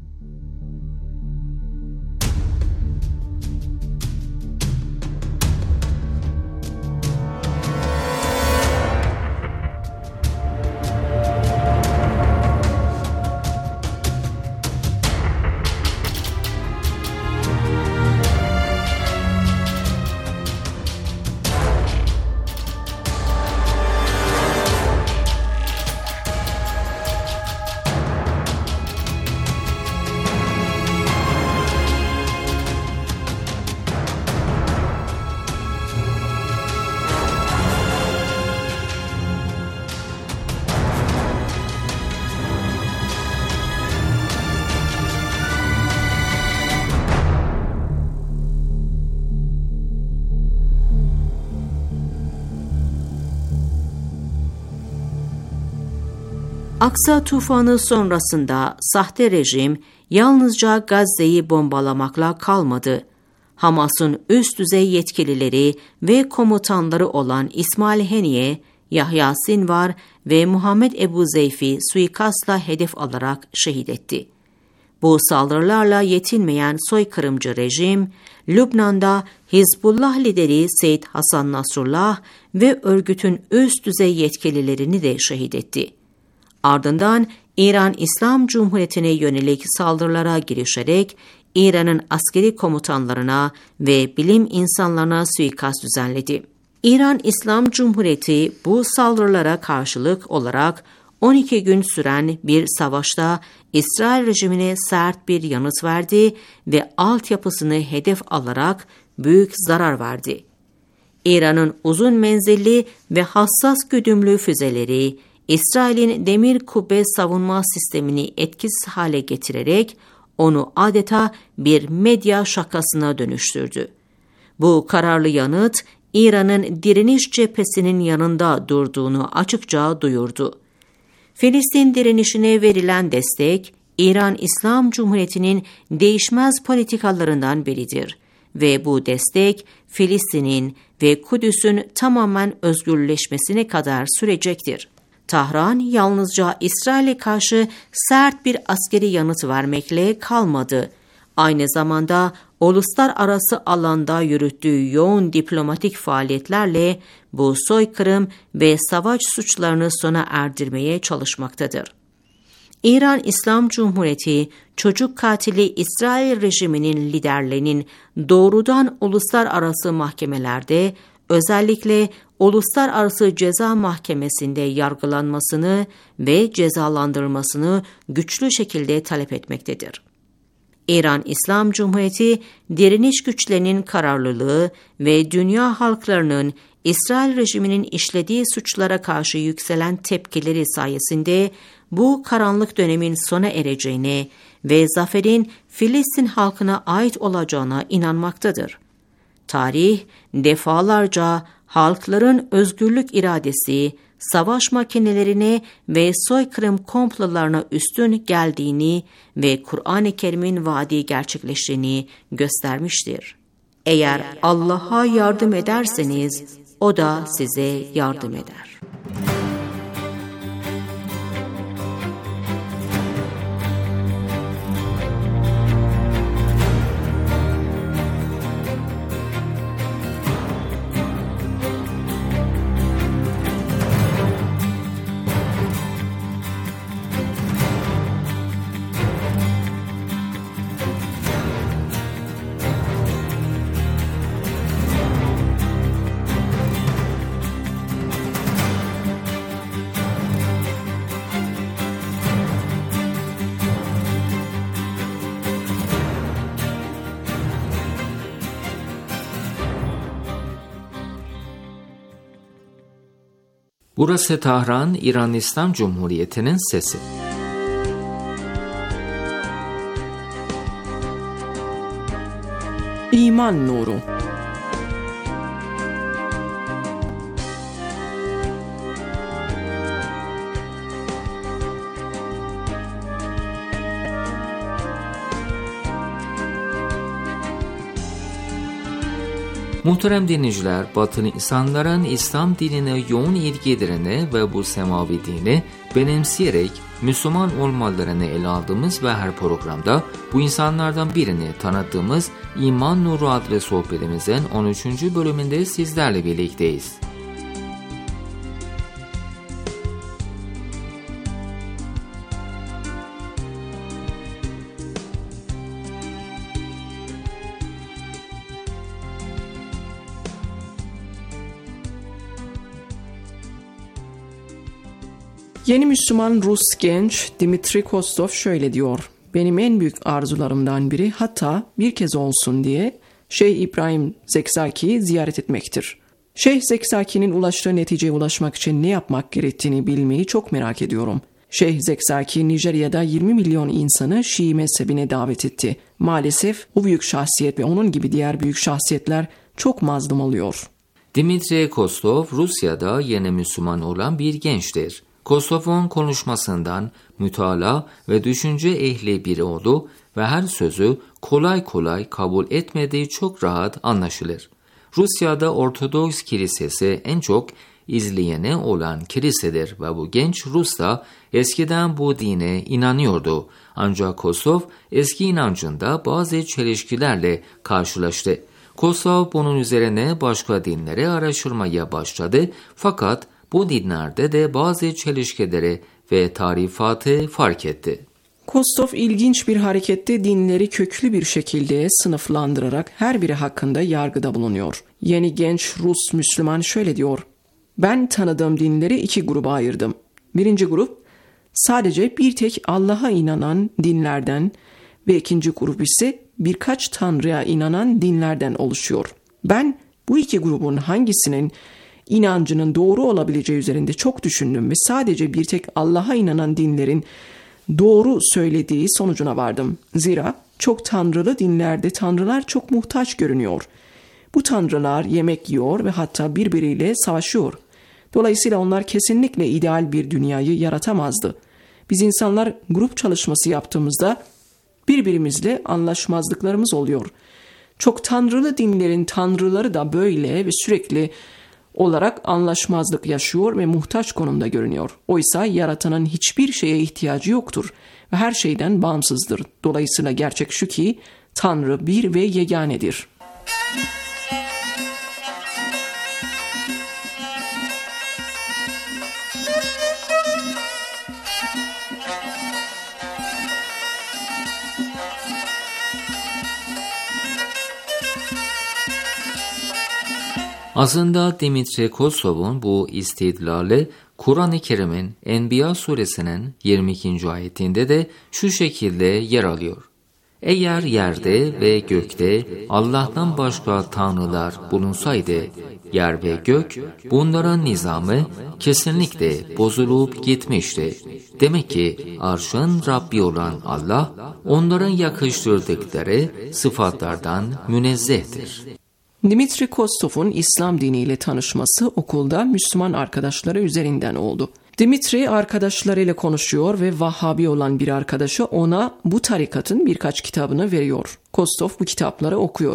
Aksa tufanı sonrasında sahte rejim yalnızca Gazze'yi bombalamakla kalmadı. Hamas'ın üst düzey yetkilileri ve komutanları olan İsmail Haniye, Yahya Sinvar ve Muhammed Ebu Zeyf'i suikastla hedef alarak şehit etti. Bu saldırılarla yetinmeyen soykırımcı rejim, Lübnan'da Hizbullah lideri Seyyid Hasan Nasrullah ve örgütün üst düzey yetkililerini de şehit etti. Ardından İran İslam Cumhuriyeti'ne yönelik saldırılara girişerek İran'ın askeri komutanlarına ve bilim insanlarına suikast düzenledi. İran İslam Cumhuriyeti bu saldırılara karşılık olarak 12 gün süren bir savaşta İsrail rejimine sert bir yanıt verdi ve altyapısını hedef alarak büyük zarar verdi. İran'ın uzun menzilli ve hassas güdümlü füzeleri, İsrail'in demir kubbe savunma sistemini etkisiz hale getirerek onu adeta bir medya şakasına dönüştürdü. Bu kararlı yanıt, İran'ın direniş cephesinin yanında durduğunu açıkça duyurdu. Filistin direnişine verilen destek, İran İslam Cumhuriyeti'nin değişmez politikalarından biridir ve bu destek Filistin'in ve Kudüs'ün tamamen özgürleşmesine kadar sürecektir. Tahran yalnızca İsrail'e karşı sert bir askeri yanıt vermekle kalmadı. Aynı zamanda uluslararası alanda yürüttüğü yoğun diplomatik faaliyetlerle bu soykırım ve savaş suçlarını sona erdirmeye çalışmaktadır. İran İslam Cumhuriyeti, çocuk katili İsrail rejiminin liderlerinin doğrudan uluslararası mahkemelerde, özellikle Uluslararası Ceza Mahkemesi'nde yargılanmasını ve cezalandırılmasını güçlü şekilde talep etmektedir. İran İslam Cumhuriyeti, direniş güçlerinin kararlılığı ve dünya halklarının İsrail rejiminin işlediği suçlara karşı yükselen tepkileri sayesinde bu karanlık dönemin sona ereceğine ve zaferin Filistin halkına ait olacağına inanmaktadır. Tarih, defalarca halkların özgürlük iradesi, savaş makinelerine ve soykırım komplolarına üstün geldiğini ve Kur'an-ı Kerim'in vaadi gerçekleştiğini göstermiştir. Eğer Allah'a yardım ederseniz o da size yardım eder. Burası Tahran, İran İslam Cumhuriyeti'nin sesi. İman nuru. Muhterem dinleyiciler, Batılı insanların İslam dinine yoğun ilgilerini ve bu semavi dini benimseyerek Müslüman olmalarını ele aldığımız ve her programda bu insanlardan birini tanıttığımız İman Nuru adlı sohbetimizin 13. bölümünde sizlerle birlikteyiz. Yeni Müslüman Rus genç Dmitri Kostov şöyle diyor: benim en büyük arzularımdan biri, hatta bir kez olsun diye, Şeyh İbrahim Zekzaki'yi ziyaret etmektir. Şeyh Zekzaki'nin ulaştığı neticeye ulaşmak için ne yapmak gerektiğini bilmeyi çok merak ediyorum. Şeyh Zekzaki Nijerya'da 20 milyon insanı Şii mezhebine davet etti. Maalesef o büyük şahsiyet ve onun gibi diğer büyük şahsiyetler çok mazlum oluyor. Dmitri Kostov Rusya'da yeni Müslüman olan bir gençtir. Kostov'un konuşmasından mütalaa ve düşünce ehli biri oldu ve her sözü kolay kolay kabul etmediği çok rahat anlaşılır. Rusya'da Ortodoks Kilisesi en çok izleyeni olan kilisedir ve bu genç Rus da eskiden bu dine inanıyordu. Ancak Kostov eski inancında bazı çelişkilerle karşılaştı. Kostov bunun üzerine başka dinleri araştırmaya başladı, fakat bu dinlerde de bazı çelişkileri ve tarifatı fark etti. Kostov ilginç bir harekette dinleri köklü bir şekilde sınıflandırarak her biri hakkında yargıda bulunuyor. Yeni genç Rus Müslüman şöyle diyor: ben tanıdığım dinleri iki gruba ayırdım. Birinci grup sadece bir tek Allah'a inanan dinlerden ve ikinci grup ise birkaç tanrıya inanan dinlerden oluşuyor. Ben bu iki grubun hangisinin inancının doğru olabileceği üzerinde çok düşündüm ve sadece bir tek Allah'a inanan dinlerin doğru söylediği sonucuna vardım. Zira çok tanrılı dinlerde tanrılar çok muhtaç görünüyor. Bu tanrılar yemek yiyor ve hatta birbiriyle savaşıyor. Dolayısıyla onlar kesinlikle ideal bir dünyayı yaratamazdı. Biz insanlar grup çalışması yaptığımızda birbirimizle anlaşmazlıklarımız oluyor. Çok tanrılı dinlerin tanrıları da böyle ve sürekli olarak anlaşmazlık yaşıyor ve muhtaç konumda görünüyor. Oysa yaratanın hiçbir şeye ihtiyacı yoktur ve her şeyden bağımsızdır. Dolayısıyla gerçek şu ki Tanrı bir ve yeganedir. Aslında Dmitri Kostov'un bu istidlali Kur'an-ı Kerim'in Enbiya suresinin 22. ayetinde de şu şekilde yer alıyor. Eğer yerde ve gökte Allah'tan başka tanrılar bulunsaydı, yer ve gök bunların nizamı kesinlikle bozulup gitmişti. Demek ki arşın Rabbi olan Allah onların yakıştırdıkları sıfatlardan münezzehtir. Dmitri Kostov'un İslam diniyle tanışması okulda Müslüman arkadaşları üzerinden oldu. Dmitri arkadaşlarıyla konuşuyor ve Vahhabi olan bir arkadaşı ona bu tarikatın birkaç kitabını veriyor. Kostov bu kitapları okuyor.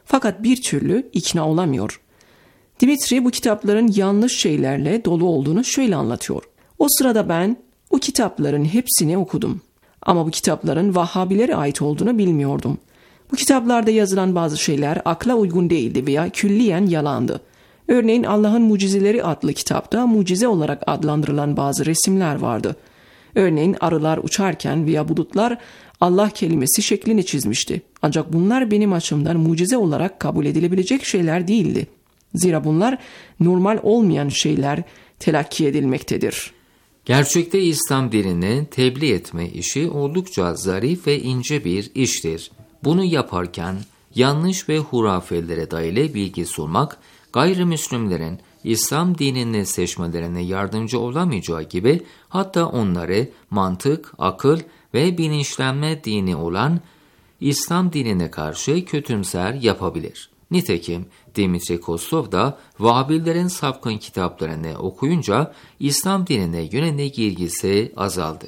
Fakat bir türlü ikna olamıyor. Dimitri bu kitapların yanlış şeylerle dolu olduğunu şöyle anlatıyor. O sırada ben o kitapların hepsini okudum. Ama bu kitapların Vahhabilere ait olduğunu bilmiyordum. Bu kitaplarda yazılan bazı şeyler akla uygun değildi veya külliyen yalandı. Örneğin Allah'ın Mucizeleri adlı kitapta mucize olarak adlandırılan bazı resimler vardı. Örneğin arılar uçarken veya bulutlar Allah kelimesi şeklini çizmişti. Ancak bunlar benim açımdan mucize olarak kabul edilebilecek şeyler değildi. Zira bunlar normal olmayan şeyler telakki edilmektedir. Gerçekte İslam dinini tebliğ etme işi oldukça zarif ve ince bir iştir. Bunu yaparken yanlış ve hurafelere dayalı bilgi sunmak, gayrimüslimlerin İslam dinini seçmelerine yardımcı olamayacağı gibi hatta onları mantık, akıl ve bilinçlenme dini olan İslam dinine karşı kötümser yapabilir. Nitekim Dimitri Kozlov da Vahhabillerin sapkın kitaplarını okuyunca İslam dinine yönelik ilgisi azaldı.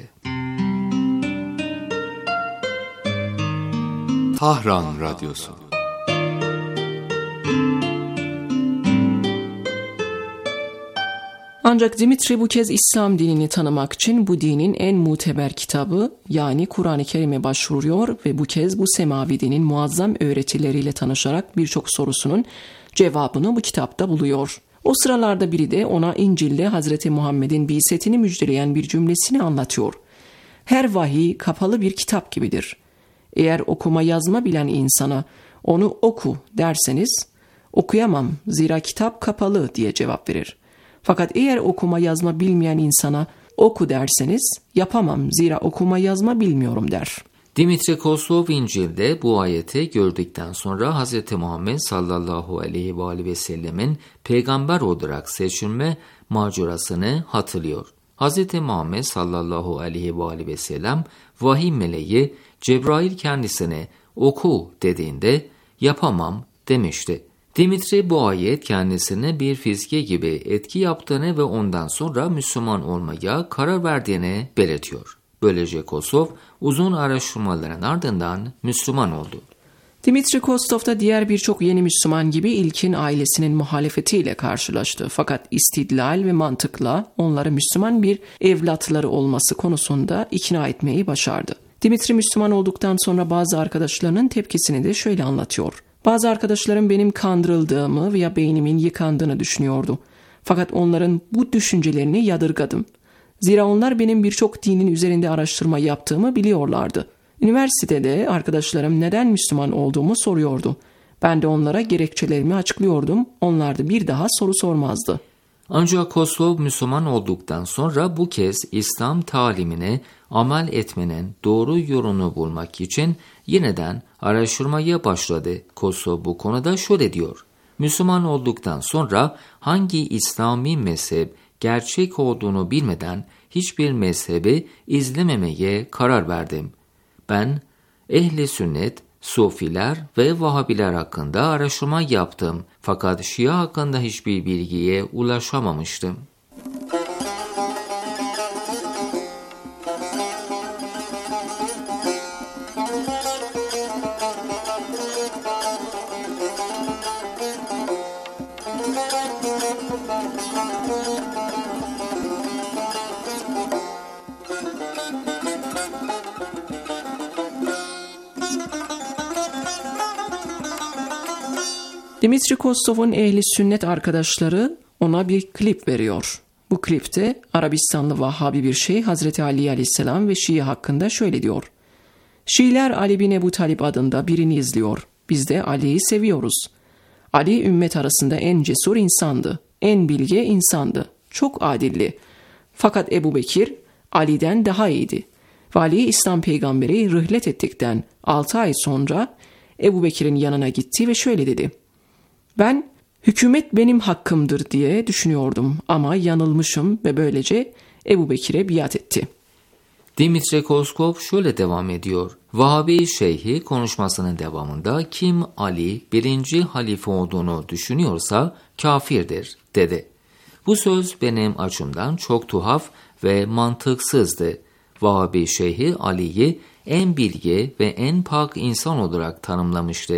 Tahran Radyosu. Ancak Dimitri bu kez İslam dinini tanımak için bu dinin en muteber kitabı yani Kur'an-ı Kerim'e başvuruyor ve bu kez bu semavi dinin muazzam öğretileriyle tanışarak birçok sorusunun cevabını bu kitapta buluyor. O sıralarda biri de ona İncil'de Hazreti Muhammed'in bi'setini müjdeleyen bir cümlesini anlatıyor. Her vahiy kapalı bir kitap gibidir. Eğer okuma yazma bilen insana onu oku derseniz okuyamam zira kitap kapalı diye cevap verir. Fakat eğer okuma yazma bilmeyen insana oku derseniz yapamam zira okuma yazma bilmiyorum der. Dimitri Kozlov İncil'de bu ayeti gördükten sonra Hz. Muhammed sallallahu aleyhi ve sellemin peygamber olarak seçilme macerasını hatırlıyor. Hz. Muhammed sallallahu aleyhi ve sellem vahiy meleği Cebrail kendisine oku dediğinde yapamam demişti. Dimitri bu ayet kendisine bir fiske gibi etki yaptığını ve ondan sonra Müslüman olmaya karar verdiğini belirtiyor. Böylece Kozlov uzun araştırmaların ardından Müslüman oldu. Dimitri Kozlov da diğer birçok yeni Müslüman gibi ilkin ailesinin muhalefetiyle karşılaştı. Fakat istidlal ve mantıkla onları Müslüman bir evlatları olması konusunda ikna etmeyi başardı. Dimitri Müslüman olduktan sonra bazı arkadaşlarının tepkisini de şöyle anlatıyor. Bazı arkadaşlarım benim kandırıldığımı veya beynimin yıkandığını düşünüyordu. Fakat onların bu düşüncelerini yadırgadım. Zira onlar benim birçok dinin üzerinde araştırma yaptığımı biliyorlardı. Üniversitede arkadaşlarım neden Müslüman olduğumu soruyordu. Ben de onlara gerekçelerimi açıklıyordum. Onlar da bir daha soru sormazdı. Ancak Kozlov Müslüman olduktan sonra bu kez İslam talimine amel etmenin doğru yolunu bulmak için yeniden araştırmaya başladı. Kozlov bu konuda şöyle diyor. Müslüman olduktan sonra hangi İslami mezhep gerçek olduğunu bilmeden hiçbir mezhebi izlememeye karar verdim. Ben ehli sünnet, Sufiler ve Vahhabiler hakkında araştırma yaptım fakat Şia hakkında hiçbir bilgiye ulaşamamıştım. Dimitri Kozlov'un ehli sünnet arkadaşları ona bir klip veriyor. Bu klipte Arabistanlı Vahhabi bir şeyh Hazreti Ali aleyhisselam ve Şii hakkında şöyle diyor. Şiiler Ali bin Ebu Talib adında birini izliyor. Biz de Ali'yi seviyoruz. Ali ümmet arasında en cesur insandı. En bilge insandı. Çok adilli. Fakat Ebu Bekir Ali'den daha iyiydi. Ve Ali İslam peygamberi rihlet ettikten 6 ay sonra Ebu Bekir'in yanına gitti ve şöyle dedi. Ben hükümet benim hakkımdır diye düşünüyordum ama yanılmışım ve böylece Ebu Bekir'e biat etti. Dimitri Kozlov şöyle devam ediyor. Vahhabi şeyhi konuşmasının devamında kim Ali birinci halife olduğunu düşünüyorsa kafirdir dedi. Bu söz benim açımdan çok tuhaf ve mantıksızdı. Vahhabi şeyhi Ali'yi en bilge ve en pak insan olarak tanımlamıştı.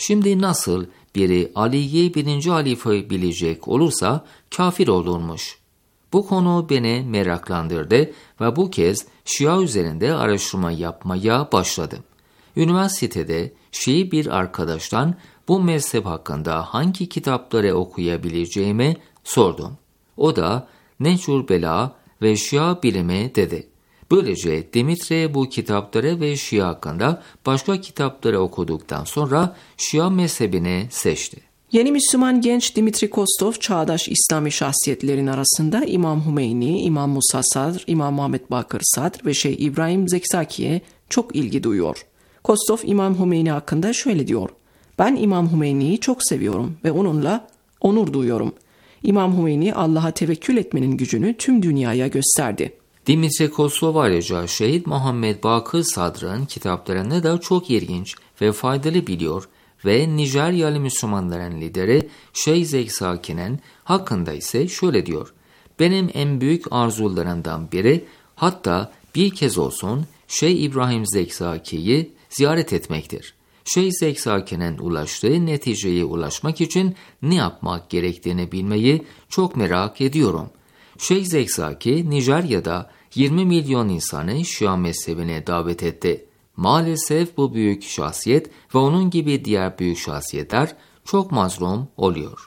Şimdi nasıl biri Ali'yi birinci halife bilecek olursa kafir olurmuş. Bu konu beni meraklandırdı ve bu kez Şia üzerinde araştırma yapmaya başladım. Üniversitede Şii bir arkadaştan bu mezhep hakkında hangi kitapları okuyabileceğimi sordum. O da Nehcül Bela ve Şia bilimi dedi. Böylece Dimitri bu kitapları ve Şia hakkında başka kitapları okuduktan sonra Şia mezhebini seçti. Yeni Müslüman genç Dimitri Kostov, çağdaş İslami şahsiyetlerin arasında İmam Hümeyni, İmam Musa Sadr, İmam Muhammed Bakır Sadr ve Şeyh İbrahim Zekzaki'ye çok ilgi duyuyor. Kostov, İmam Hümeyni hakkında şöyle diyor: "Ben İmam Hümeyni'yi çok seviyorum ve onunla onur duyuyorum. İmam Hümeyni Allah'a tevekkül etmenin gücünü tüm dünyaya gösterdi." Dimitri Kostov ayrıca Şehit Muhammed Bakır Sadr'ın kitaplarını da çok ilginç ve faydalı biliyor ve Nijeryalı Müslümanların lideri Şeyh Zekzaki'nin hakkında ise şöyle diyor: "Benim en büyük arzularımdan biri, hatta bir kez olsun Şeyh İbrahim Zekzaki'yi ziyaret etmektir. Şeyh Zekzaki'nin ulaştığı neticeye ulaşmak için ne yapmak gerektiğini bilmeyi çok merak ediyorum." Şeyh Zekzaki, Nijerya'da 20 milyon insanı Şia mezhebine davet etti. Maalesef bu büyük şahsiyet ve onun gibi diğer büyük şahsiyetler çok mazlum oluyor.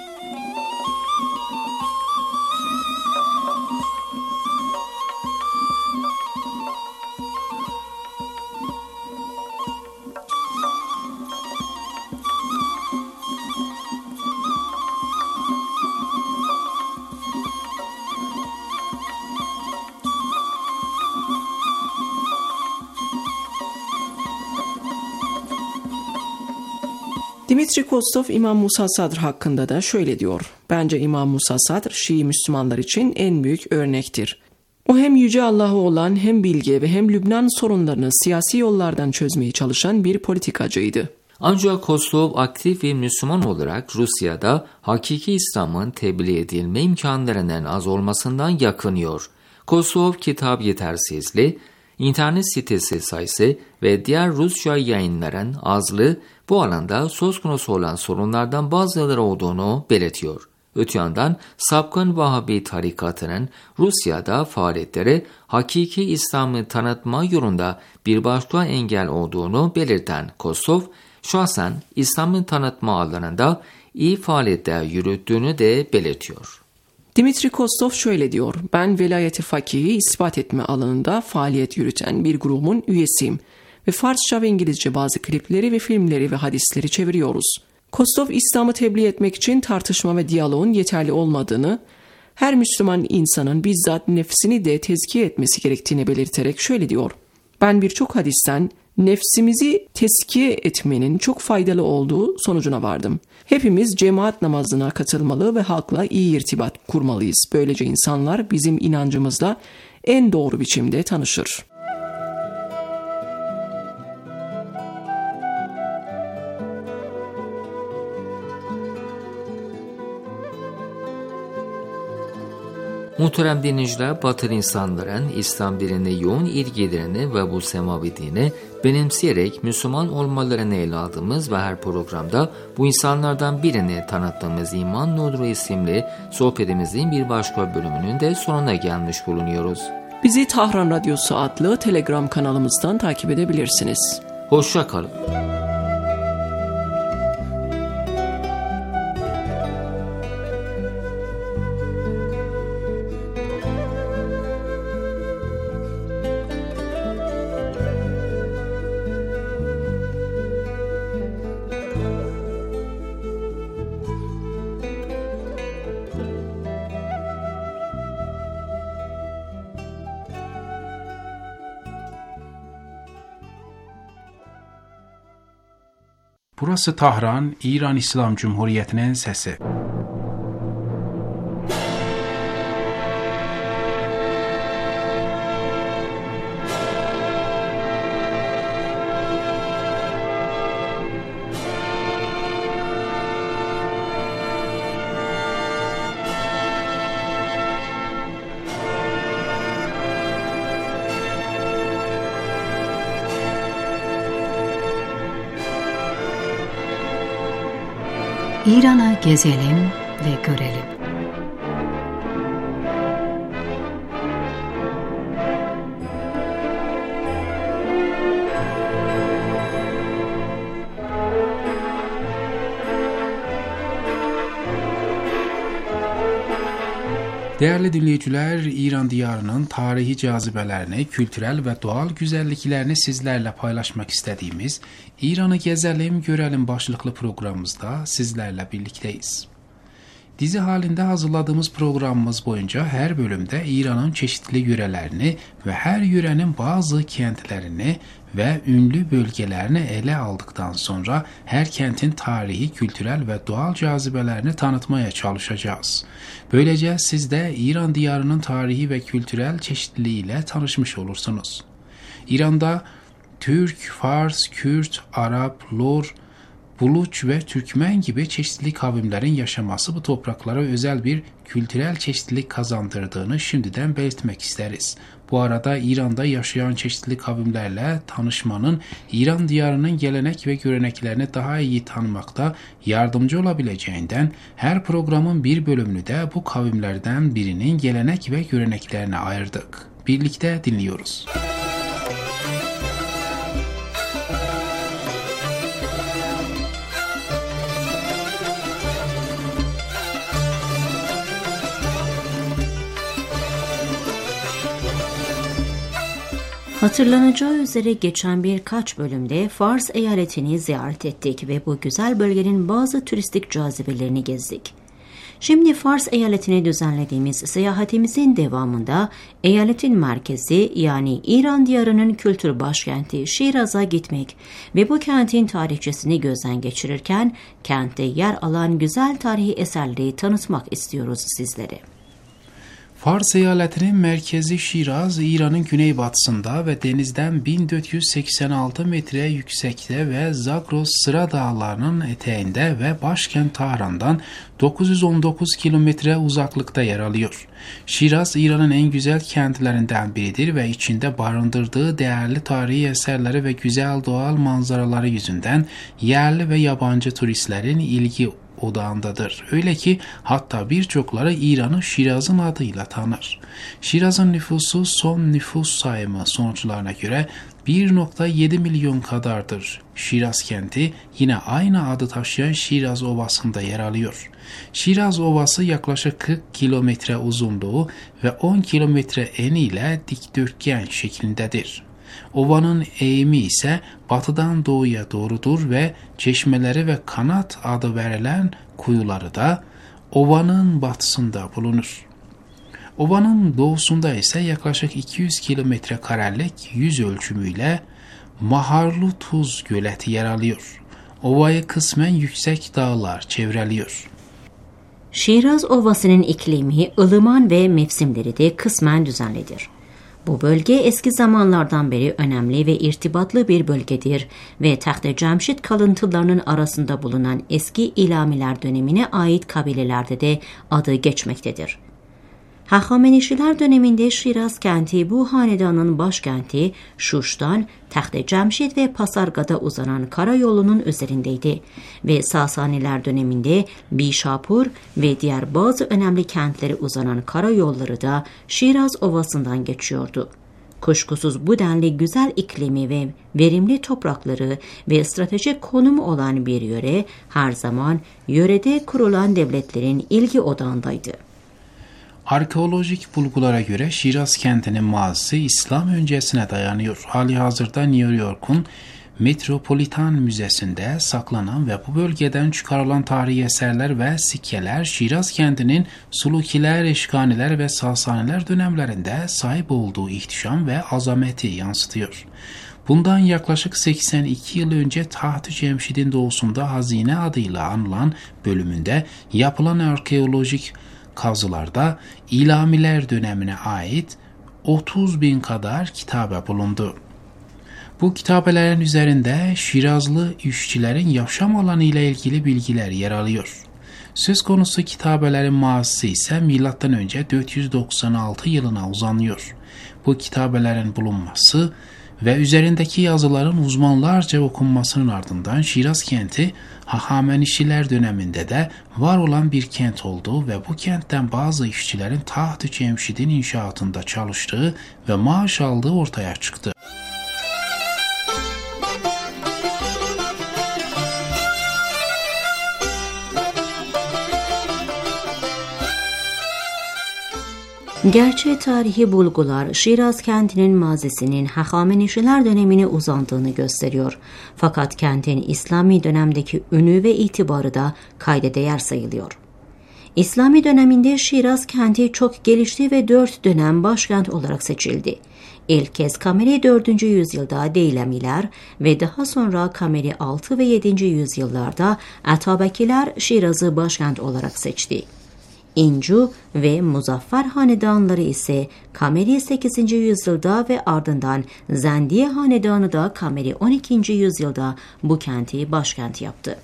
Dimitri Kostov, İmam Musa Sadr hakkında da şöyle diyor: "Bence İmam Musa Sadr, Şii Müslümanlar için en büyük örnektir. O hem Yüce Allah'ı olan, hem bilge ve hem Lübnan sorunlarını siyasi yollardan çözmeye çalışan bir politikacıydı." Ancak Kostov aktif bir Müslüman olarak Rusya'da hakiki İslam'ın tebliğ edilme imkanlarının az olmasından yakınıyor. Kostov kitap yetersizliği, İnternet sitesi sayısı ve diğer Rusça yayınların azlığı bu alanda söz konusu olan sorunlardan bazıları olduğunu belirtiyor. Öte yandan sapkın Vahabi tarikatının Rusya'da faaliyetleri hakiki İslam'ı tanıtma yolunda bir başka engel olduğunu belirten Kostov, şahsen İslam'ı tanıtma alanında iyi faaliyetler yürüttüğünü de belirtiyor. Dimitri Kostov şöyle diyor: "Ben velayeti fakihi ispat etme alanında faaliyet yürüten bir grubun üyesiyim ve Farsça ve İngilizce bazı klipleri ve filmleri ve hadisleri çeviriyoruz." Kostov, İslam'ı tebliğ etmek için tartışma ve diyaloğun yeterli olmadığını, her Müslüman insanın bizzat nefsini de tezkiye etmesi gerektiğini belirterek şöyle diyor: "Ben birçok hadisten nefsimizi tezkiye etmenin çok faydalı olduğu sonucuna vardım. Hepimiz cemaat namazına katılmalı ve halkla iyi irtibat kurmalıyız. Böylece insanlar bizim inancımızla en doğru biçimde tanışır." Muhterem dinleyiciler, Batılı insanların İslam dinine yoğun ilgilerini ve bu semavi dini benimseyerek Müslüman olmalarını ele aldığımız ve her programda bu insanlardan birini tanıttığımız İman Nuru isimli sohbetimizin bir başka bölümünün de sonuna gelmiş bulunuyoruz. Bizi Tahran Radyosu adlı Telegram kanalımızdan takip edebilirsiniz. Hoşça kalın. Burası Tahran, İran İslam Cumhuriyeti'nin sesi. İran'a gezelim ve görelim. Değerli dinleyiciler, İran diyarının tarihi cazibelerini, kültürel ve doğal güzelliklerini sizlerle paylaşmak istediğimiz İran'ı gezelim, görelim başlıklı programımızda sizlerle birlikteyiz. Dizi halinde hazırladığımız programımız boyunca her bölümde İran'ın çeşitli yörelerini ve her yörenin bazı kentlerini ve ünlü bölgelerini ele aldıktan sonra her kentin tarihi, kültürel ve doğal cazibelerini tanıtmaya çalışacağız. Böylece siz de İran diyarının tarihi ve kültürel çeşitliliğiyle tanışmış olursunuz. İran'da Türk, Fars, Kürt, Arap, Lor, Buluç ve Türkmen gibi çeşitli kavimlerin yaşaması bu topraklara özel bir kültürel çeşitlilik kazandırdığını şimdiden belirtmek isteriz. Bu arada İran'da yaşayan çeşitli kavimlerle tanışmanın İran diyarının gelenek ve göreneklerini daha iyi tanımakta yardımcı olabileceğinden her programın bir bölümünü de bu kavimlerden birinin gelenek ve göreneklerine ayırdık. Birlikte dinliyoruz. Hatırlanacağı üzere geçen birkaç bölümde Fars eyaletini ziyaret ettik ve bu güzel bölgenin bazı turistik cazibelerini gezdik. Şimdi Fars eyaletine düzenlediğimiz seyahatimizin devamında eyaletin merkezi yani İran diyarının kültür başkenti Şiraz'a gitmek ve bu kentin tarihçesini gözden geçirirken kentte yer alan güzel tarihi eserleri tanıtmak istiyoruz sizlere. Fars eyaletinin merkezi Şiraz, İran'ın güneybatısında ve denizden 1486 metre yüksekte ve Zagros Sıra Dağları'nın eteğinde ve başkent Tahran'dan 919 kilometre uzaklıkta yer alıyor. Şiraz, İran'ın en güzel kentlerinden biridir ve içinde barındırdığı değerli tarihi eserleri ve güzel doğal manzaraları yüzünden yerli ve yabancı turistlerin ilgi odağındadır. Öyle ki hatta birçokları İran'ı Şiraz'ın adıyla tanır. Şiraz'ın nüfusu son nüfus sayımı sonuçlarına göre 1.7 milyon kadardır. Şiraz kenti yine aynı adı taşıyan Şiraz Ovası'nda yer alıyor. Şiraz Ovası yaklaşık 40 kilometre uzunluğu ve 10 kilometre eniyle dikdörtgen şeklindedir. Ovanın eğimi ise batıdan doğuya doğrudur ve çeşmeleri ve kanat adı verilen kuyuları da ovanın batısında bulunur. Ovanın doğusunda ise yaklaşık 200 kilometre karelik yüz ölçümüyle Maharlu Tuz Göleti yer alıyor. Ovayı kısmen yüksek dağlar çevreliyor. Şiraz Ovası'nın iklimi ılıman ve mevsimleri de kısmen düzenlidir. Bu bölge eski zamanlardan beri önemli ve irtibatlı bir bölgedir ve Taht-ı Cemşid kalıntılarının arasında bulunan eski İlamiler dönemine ait kabilelerde de adı geçmektedir. Hahamenişiler döneminde Şiraz kenti bu hanedanın başkenti Şuş'tan Taht-ı Cemşid ve Pasarga'da uzanan karayolunun üzerindeydi ve Sasaniler döneminde Bişapur ve diğer bazı önemli kentleri uzanan karayolları da Şiraz Ovası'ndan geçiyordu. Kuşkusuz bu denli güzel iklimi ve verimli toprakları ve stratejik konumu olan bir yöre her zaman yörede kurulan devletlerin ilgi odağındaydı. Arkeolojik bulgulara göre Şiraz kentinin mazisi İslam öncesine dayanıyor. Halihazırda New York'un Metropolitan Müzesi'nde saklanan ve bu bölgeden çıkarılan tarihi eserler ve sikkeler Şiraz kentinin Sulukiler, Eşkaniler ve Sasaniler dönemlerinde sahip olduğu ihtişam ve azameti yansıtıyor. Bundan yaklaşık 82 yıl önce Taht-ı Cemşid'in doğusunda Hazine adıyla anılan bölümünde yapılan arkeolojik kazılarda İlamiler dönemine ait 30.000 kadar kitabe bulundu. Bu kitabelerin üzerinde Şirazlı işçilerin yaşam alanı ile ilgili bilgiler yer alıyor. Söz konusu kitabelerin mazisi ise M.Ö. 496 yılına uzanıyor. Bu kitabelerin bulunması ve üzerindeki yazıların uzmanlarca okunmasının ardından Şiraz kenti Hahamenişiler döneminde de var olan bir kent oldu ve bu kentten bazı işçilerin Taht-ı Cemşid'in inşaatında çalıştığı ve maaş aldığı ortaya çıktı. Gerçi tarihi bulgular Şiraz kentinin mazisinin Hahamenişiler dönemine uzandığını gösteriyor. Fakat kentin İslami dönemdeki ünü ve itibarı da kayda değer sayılıyor. İslami döneminde Şiraz kenti çok gelişti ve 4 dönem başkent olarak seçildi. İlk kez Kameri 4. yüzyılda Deylemiler ve daha sonra Kameri 6 ve 7. yüzyıllarda Atabekiler Şiraz'ı başkent olarak seçti. İncu ve Muzaffer hanedanları ise Kameri 8. yüzyılda ve ardından Zendiye hanedanı da Kameri 12. yüzyılda bu kenti başkent yaptı.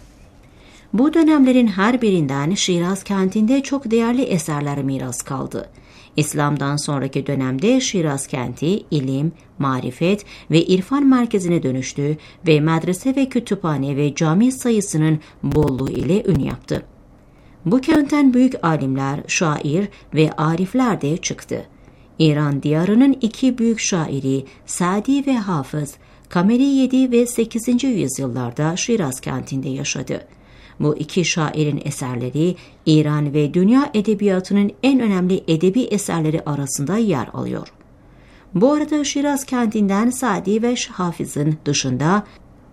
Bu dönemlerin her birinden Şiraz kentinde çok değerli eserler miras kaldı. İslam'dan sonraki dönemde Şiraz kenti ilim, marifet ve irfan merkezine dönüştü ve medrese ve kütüphane ve cami sayısının bolluğu ile ün yaptı. Bu kentten büyük alimler, şair ve arifler de çıktı. İran diyarının 2 büyük şairi Sadi ve Hafız, Kameri 7 ve 8. yüzyıllarda Şiraz kentinde yaşadı. Bu 2 şairin eserleri İran ve dünya edebiyatının en önemli edebi eserleri arasında yer alıyor. Bu arada Şiraz kentinden Sadi ve Hafız'ın dışında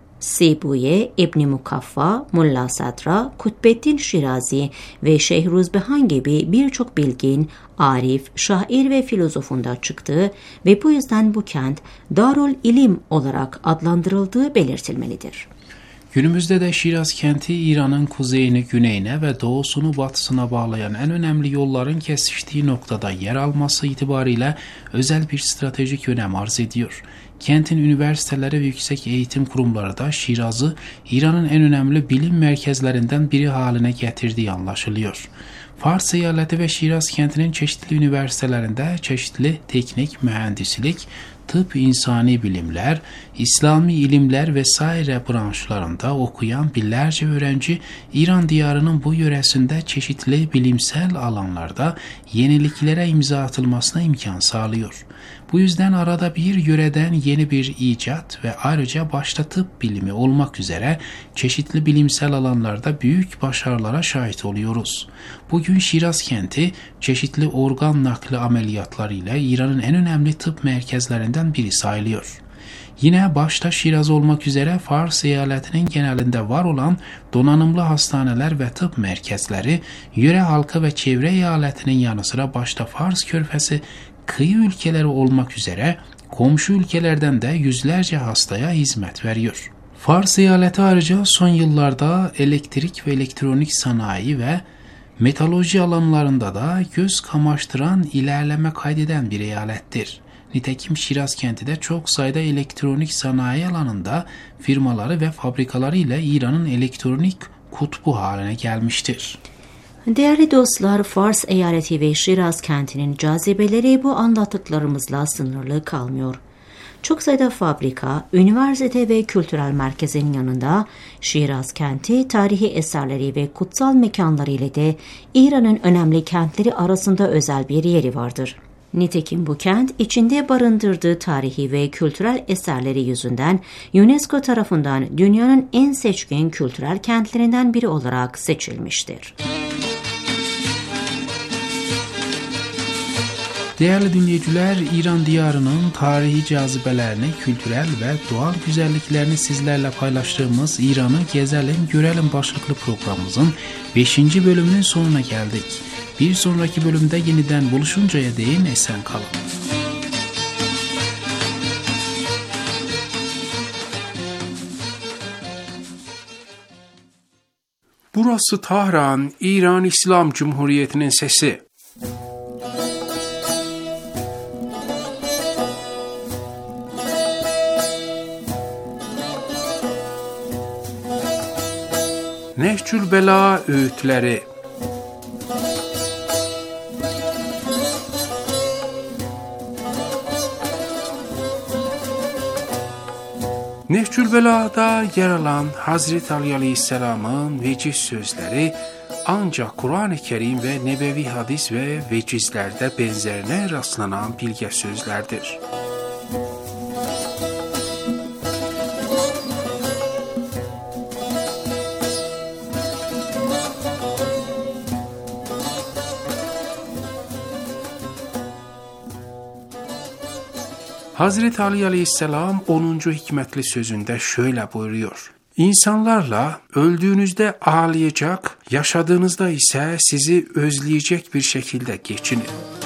Sibuye, İbn-i Mukaffa, Mulla Sadra, Kutbeddin Şirazi ve Şehruzbehan gibi birçok bilgin, arif, şair ve filozofun da çıktığı ve bu yüzden bu kent Darul İlim olarak adlandırıldığı belirtilmelidir. Günümüzde de Şiraz kenti İran'ın kuzeyini güneyine ve doğusunu batısına bağlayan en önemli yolların kesiştiği noktada yer alması itibariyle özel bir stratejik önem arz ediyor. Kentin üniversiteleri ve yüksek eğitim kurumları da Şiraz'ı İran'ın en önemli bilim merkezlerinden biri haline getirdiği anlaşılıyor. Fars eyaleti ve Şiraz kentinin çeşitli üniversitelerinde çeşitli teknik, mühendislik, tıp, insani bilimler, İslami ilimler vesaire branşlarında okuyan binlerce öğrenci İran diyarının bu yöresinde çeşitli bilimsel alanlarda yeniliklere imza atılmasına imkan sağlıyor. Bu yüzden arada bir yöreden yeni bir icat ve ayrıca başta tıp bilimi olmak üzere çeşitli bilimsel alanlarda büyük başarılara şahit oluyoruz. Bugün Şiraz kenti çeşitli organ nakli ameliyatlarıyla İran'ın en önemli tıp merkezlerinden biri sayılıyor. Yine başta Şiraz olmak üzere Fars eyaletinin genelinde var olan donanımlı hastaneler ve tıp merkezleri, yöre halkı ve çevre eyaletinin yanı sıra başta Fars Körfezi kıyı ülkeleri olmak üzere komşu ülkelerden de yüzlerce hastaya hizmet veriyor. Fars eyaleti ayrıca son yıllarda elektrik ve elektronik sanayi ve metalurji alanlarında da göz kamaştıran ilerleme kaydeden bir eyalettir. Nitekim Şiraz kenti de çok sayıda elektronik sanayi alanında firmaları ve fabrikaları ile İran'ın elektronik kutbu haline gelmiştir. Değerli dostlar, Fars eyaleti ve Şiraz kentinin cazibeleri bu anlattıklarımızla sınırlı kalmıyor. Çok sayıda fabrika, üniversite ve kültürel merkezin yanında Şiraz kenti tarihi eserleri ve kutsal mekanları ile de İran'ın önemli kentleri arasında özel bir yeri vardır. Nitekim bu kent içinde barındırdığı tarihi ve kültürel eserleri yüzünden UNESCO tarafından dünyanın en seçkin kültürel kentlerinden biri olarak seçilmiştir. Değerli dinleyiciler, İran diyarının tarihi cazibelerini, kültürel ve doğal güzelliklerini sizlerle paylaştığımız İran'ı Gezelim Görelim başlıklı programımızın 5. bölümünün sonuna geldik. Bir sonraki bölümde yeniden buluşuncaya değin esen kalın. Burası Tahran, İran İslam Cumhuriyeti'nin sesi. Nehcül Bela öğütleri. Nehcül Belâ'da yer alan Hazreti Ali Aleyhisselam'ın veciz sözleri ancak Kur'an-ı Kerim ve nebevi hadis ve vecizlerde benzerine rastlanan bilge sözlerdir. Hazreti Ali Aleyhisselam 10. hikmetli sözünde şöyle buyuruyor: İnsanlarla öldüğünüzde ağlayacak, yaşadığınızda ise sizi özleyecek bir şekilde geçinin.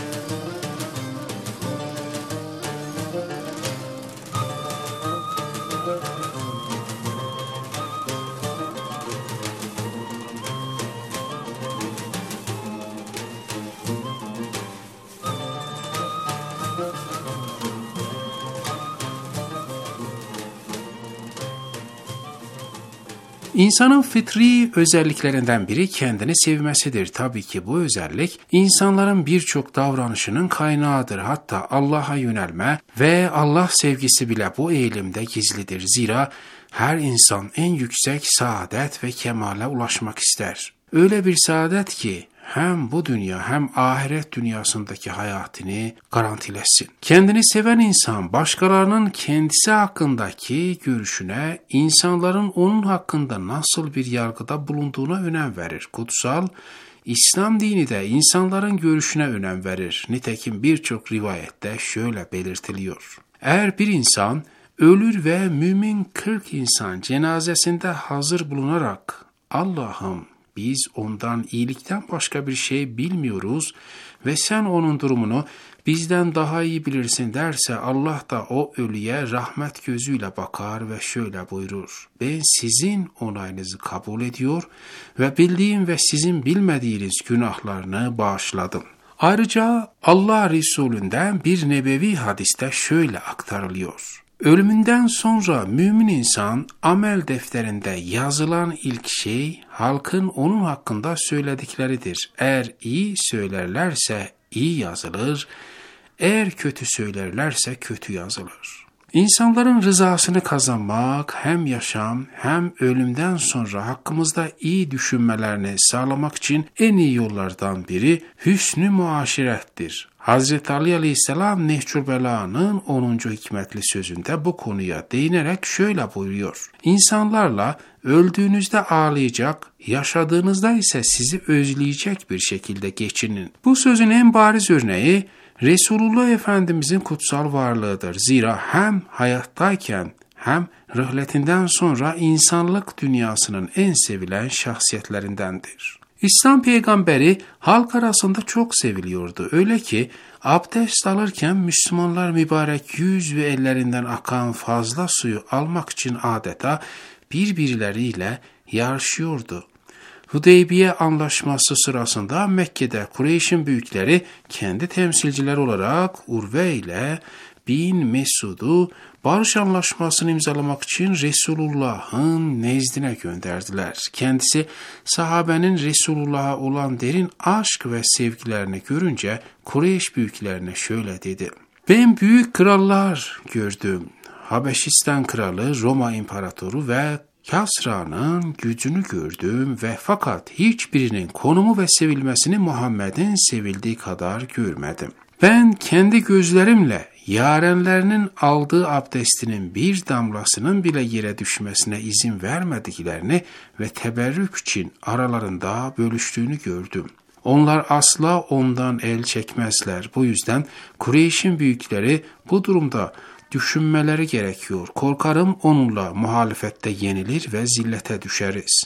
İnsanın fıtri özelliklerinden biri kendini sevmesidir. Tabii ki bu özellik insanların birçok davranışının kaynağıdır. Hatta Allah'a yönelme ve Allah sevgisi bile bu eğilimde gizlidir. Zira her insan en yüksek saadet ve kemale ulaşmak ister. Öyle bir saadet ki hem bu dünya hem ahiret dünyasındaki hayatını garantilesin. Kendini seven insan başkalarının kendisi hakkındaki görüşüne, insanların onun hakkında nasıl bir yargıda bulunduğuna önem verir. Kutsal İslam dini de insanların görüşüne önem verir. Nitekim birçok rivayette şöyle belirtiliyor: eğer bir insan ölür ve mümin 40 insan cenazesinde hazır bulunarak Allah'ım biz ondan iyilikten başka bir şey bilmiyoruz ve sen onun durumunu bizden daha iyi bilirsin derse, Allah da o ölüye rahmet gözüyle bakar ve şöyle buyurur: ben sizin onayınızı kabul ediyor ve bildiğim ve sizin bilmediğiniz günahlarını bağışladım. Ayrıca Allah Resulünden bir nebevi hadiste şöyle aktarılıyor: ölümünden sonra mümin insan amel defterinde yazılan ilk şey halkın onun hakkında söyledikleridir. Eğer iyi söylerlerse iyi yazılır, eğer kötü söylerlerse kötü yazılır. İnsanların rızasını kazanmak hem yaşam hem ölümden sonra hakkımızda iyi düşünmelerini sağlamak için en iyi yollardan biri hüsnü muaşirettir. Hazreti Ali Aleyhisselam Nehcül Belâ'nın 10. hikmetli sözünde bu konuya değinerek şöyle buyuruyor: İnsanlarla öldüğünüzde ağlayacak, yaşadığınızda ise sizi özleyecek bir şekilde geçinin. Bu sözün en bariz örneği Resulullah Efendimizin kutsal varlığıdır. Zira hem hayattayken hem rıhletinden sonra insanlık dünyasının en sevilen şahsiyetlerindendir. İslam peygamberi halk arasında çok seviliyordu. Öyle ki abdest alırken Müslümanlar mübarek yüz ve ellerinden akan fazla suyu almak için adeta birbirleriyle yarışıyordu. Hudeybiye Anlaşması sırasında Mekke'de Kureyş'in büyükleri kendi temsilciler olarak Urve ile bin Mesud'u barış anlaşmasını imzalamak için Resulullah'ın nezdine gönderdiler. Kendisi sahabenin Resulullah'a olan derin aşk ve sevgilerini görünce Kureyş büyüklerine şöyle dedi: ben büyük krallar gördüm. Habeşistan kralı, Roma imparatoru ve Kasra'nın gücünü gördüm ve fakat hiçbirinin konumu ve sevilmesini Muhammed'in sevildiği kadar görmedim. Ben kendi gözlerimle yarenlerinin aldığı abdestinin bir damlasının bile yere düşmesine izin vermediklerini ve teberrük için aralarında bölüştüğünü gördüm. Onlar asla ondan el çekmezler. Bu yüzden Kureyş'in büyükleri bu durumda düşünmeleri gerekiyor. Korkarım onunla muhalefette yenilir ve zillete düşeriz.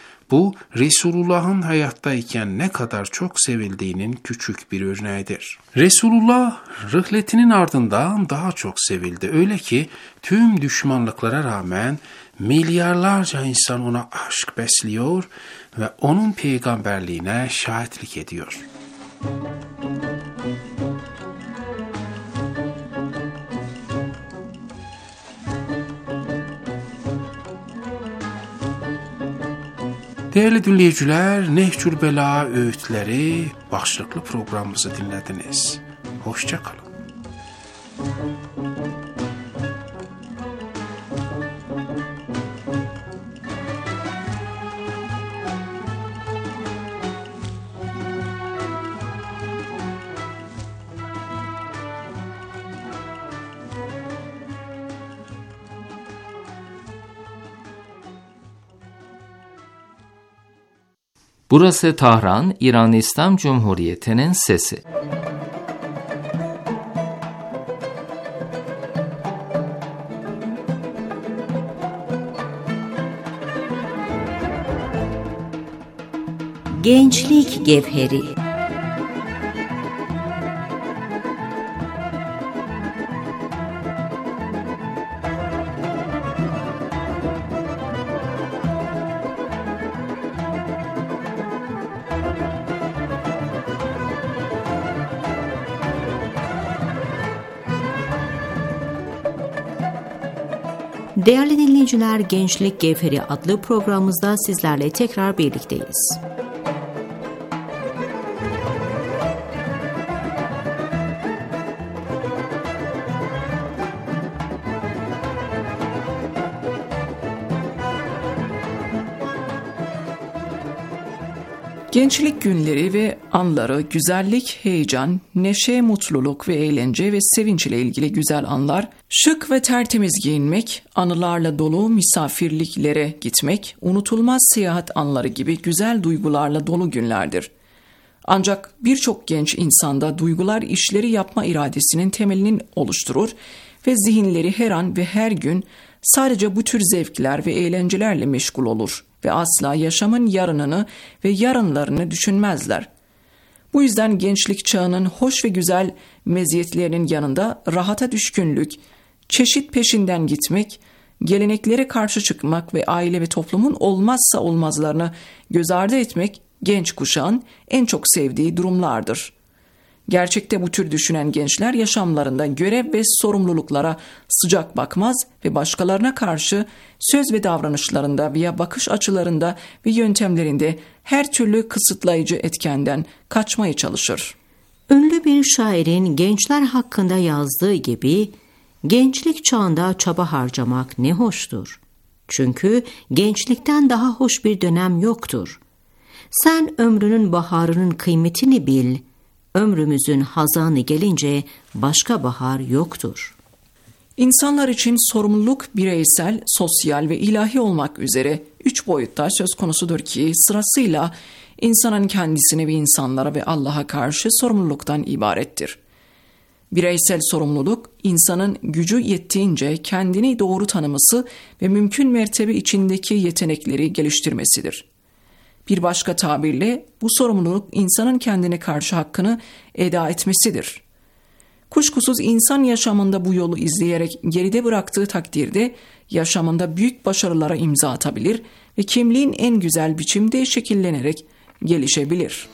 Bu Resulullah'ın hayattayken ne kadar çok sevildiğinin küçük bir örneğidir. Resulullah rıhletinin ardından daha çok sevildi. Öyle ki tüm düşmanlıklara rağmen milyarlarca insan ona aşk besliyor ve onun peygamberliğine şahitlik ediyor. Değerli dinleyiciler, Nehcül Belâ öğütleri başlıklı programımızı dinlediniz. Hoşça kalın. Burası Tahran, İran İslam Cumhuriyeti'nin sesi. Gençlik Gevheri. Değerli dinleyiciler, Gençlik Gevheri adlı programımızda sizlerle tekrar birlikteyiz. Gençlik günleri ve anları güzellik, heyecan, neşe, mutluluk ve eğlence ve sevinç ile ilgili güzel anlar, şık ve tertemiz giyinmek, anılarla dolu misafirliklere gitmek, unutulmaz seyahat anları gibi güzel duygularla dolu günlerdir. Ancak birçok genç insanda duygular işleri yapma iradesinin temelini oluşturur ve zihinleri her an ve her gün sadece bu tür zevkler ve eğlencelerle meşgul olur ve asla yaşamın yarınını ve yarınlarını düşünmezler. Bu yüzden gençlik çağının hoş ve güzel meziyetlerinin yanında rahata düşkünlük, çeşit peşinden gitmek, geleneklere karşı çıkmak ve aile ve toplumun olmazsa olmazlarını göz ardı etmek genç kuşağın en çok sevdiği durumlardır. Gerçekte bu tür düşünen gençler yaşamlarında görev ve sorumluluklara sıcak bakmaz ve başkalarına karşı söz ve davranışlarında veya bakış açılarında ve yöntemlerinde her türlü kısıtlayıcı etkenden kaçmaya çalışır. Ünlü bir şairin gençler hakkında yazdığı gibi, gençlik çağında çaba harcamak ne hoştur. Çünkü gençlikten daha hoş bir dönem yoktur. Sen ömrünün baharının kıymetini bil, ömrümüzün hazanı gelince başka bahar yoktur. İnsanlar için sorumluluk bireysel, sosyal ve ilahi olmak üzere 3 boyutta söz konusudur ki sırasıyla insanın kendisine ve insanlara ve Allah'a karşı sorumluluktan ibarettir. Bireysel sorumluluk, insanın gücü yettiğince kendini doğru tanıması ve mümkün mertebe içindeki yetenekleri geliştirmesidir. Bir başka tabirle bu sorumluluk insanın kendine karşı hakkını eda etmesidir. Kuşkusuz insan yaşamında bu yolu izleyerek geride bıraktığı takdirde yaşamında büyük başarılara imza atabilir ve kimliğin en güzel biçimde şekillenerek gelişebilir.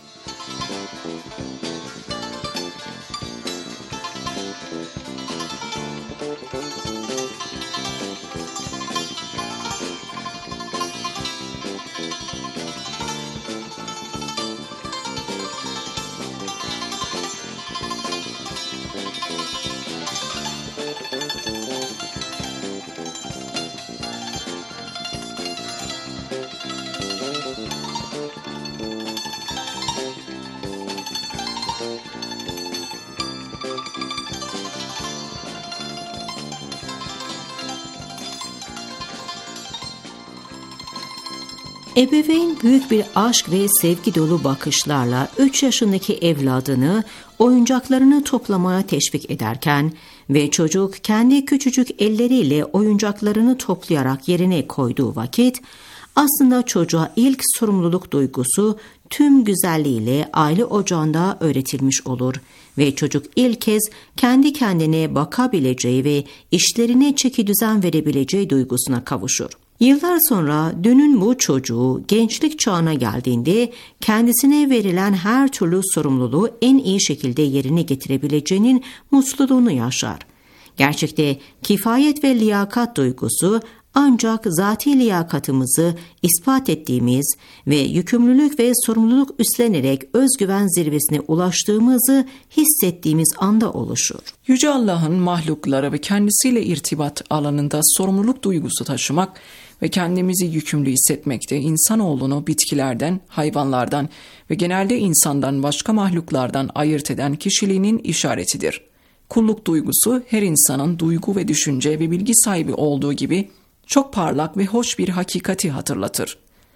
Ebeveyn büyük bir aşk ve sevgi dolu bakışlarla 3 yaşındaki evladını oyuncaklarını toplamaya teşvik ederken ve çocuk kendi küçücük elleriyle oyuncaklarını toplayarak yerine koyduğu vakit, aslında çocuğa ilk sorumluluk duygusu tüm güzelliğiyle aile ocağında öğretilmiş olur ve çocuk ilk kez kendi kendine bakabileceği ve işlerine çekidüzen verebileceği duygusuna kavuşur. Yıllar sonra dünün bu çocuğu gençlik çağına geldiğinde kendisine verilen her türlü sorumluluğu en iyi şekilde yerine getirebileceğinin mutluluğunu yaşar. Gerçekte kifayet ve liyakat duygusu ancak zati liyakatımızı ispat ettiğimiz ve yükümlülük ve sorumluluk üstlenerek özgüven zirvesine ulaştığımızı hissettiğimiz anda oluşur. Yüce Allah'ın mahlukları ve kendisiyle irtibat alanında sorumluluk duygusu taşımak ve kendimizi yükümlü hissetmekte insanoğlunu bitkilerden, hayvanlardan ve genelde insandan başka mahluklardan ayırt eden kişiliğinin işaretidir. Kulluk duygusu her insanın duygu ve düşünce ve bilgi sahibi olduğu gibi çok parlak ve hoş bir hakikati hatırlatır.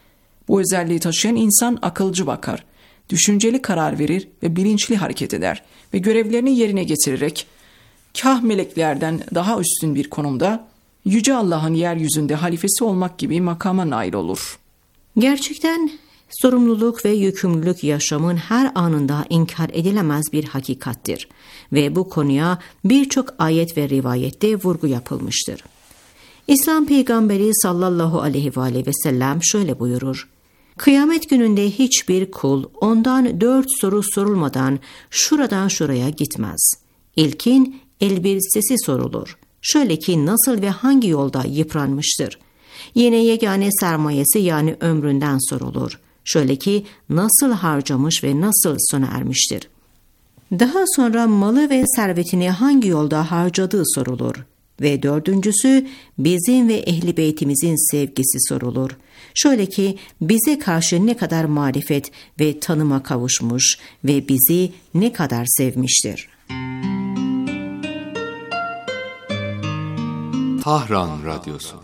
Bu özelliği taşıyan insan akılcı bakar, düşünceli karar verir ve bilinçli hareket eder ve görevlerini yerine getirerek kah meleklerden daha üstün bir konumda Yüce Allah'ın yeryüzünde halifesi olmak gibi makama nail olur. Gerçekten sorumluluk ve yükümlülük yaşamın her anında inkar edilemez bir hakikattir ve bu konuya birçok ayet ve rivayette vurgu yapılmıştır. İslam peygamberi sallallahu aleyhi ve sellem şöyle buyurur: Kıyamet gününde hiçbir kul ondan 4 soru sorulmadan şuradan şuraya gitmez. İlkin elbisesi sorulur. Şöyle ki nasıl ve hangi yolda yıpranmıştır. Yine yegane sermayesi yani ömründen sorulur. Şöyle ki nasıl harcamış ve nasıl sona ermiştir. Daha sonra malı ve servetini hangi yolda harcadığı sorulur. Ve 4.'sü bizim ve ehli beytimizin sevgisi sorulur. Şöyle ki bize karşı ne kadar marifet ve tanıma kavuşmuş ve bizi ne kadar sevmiştir. Tahran Radyosu.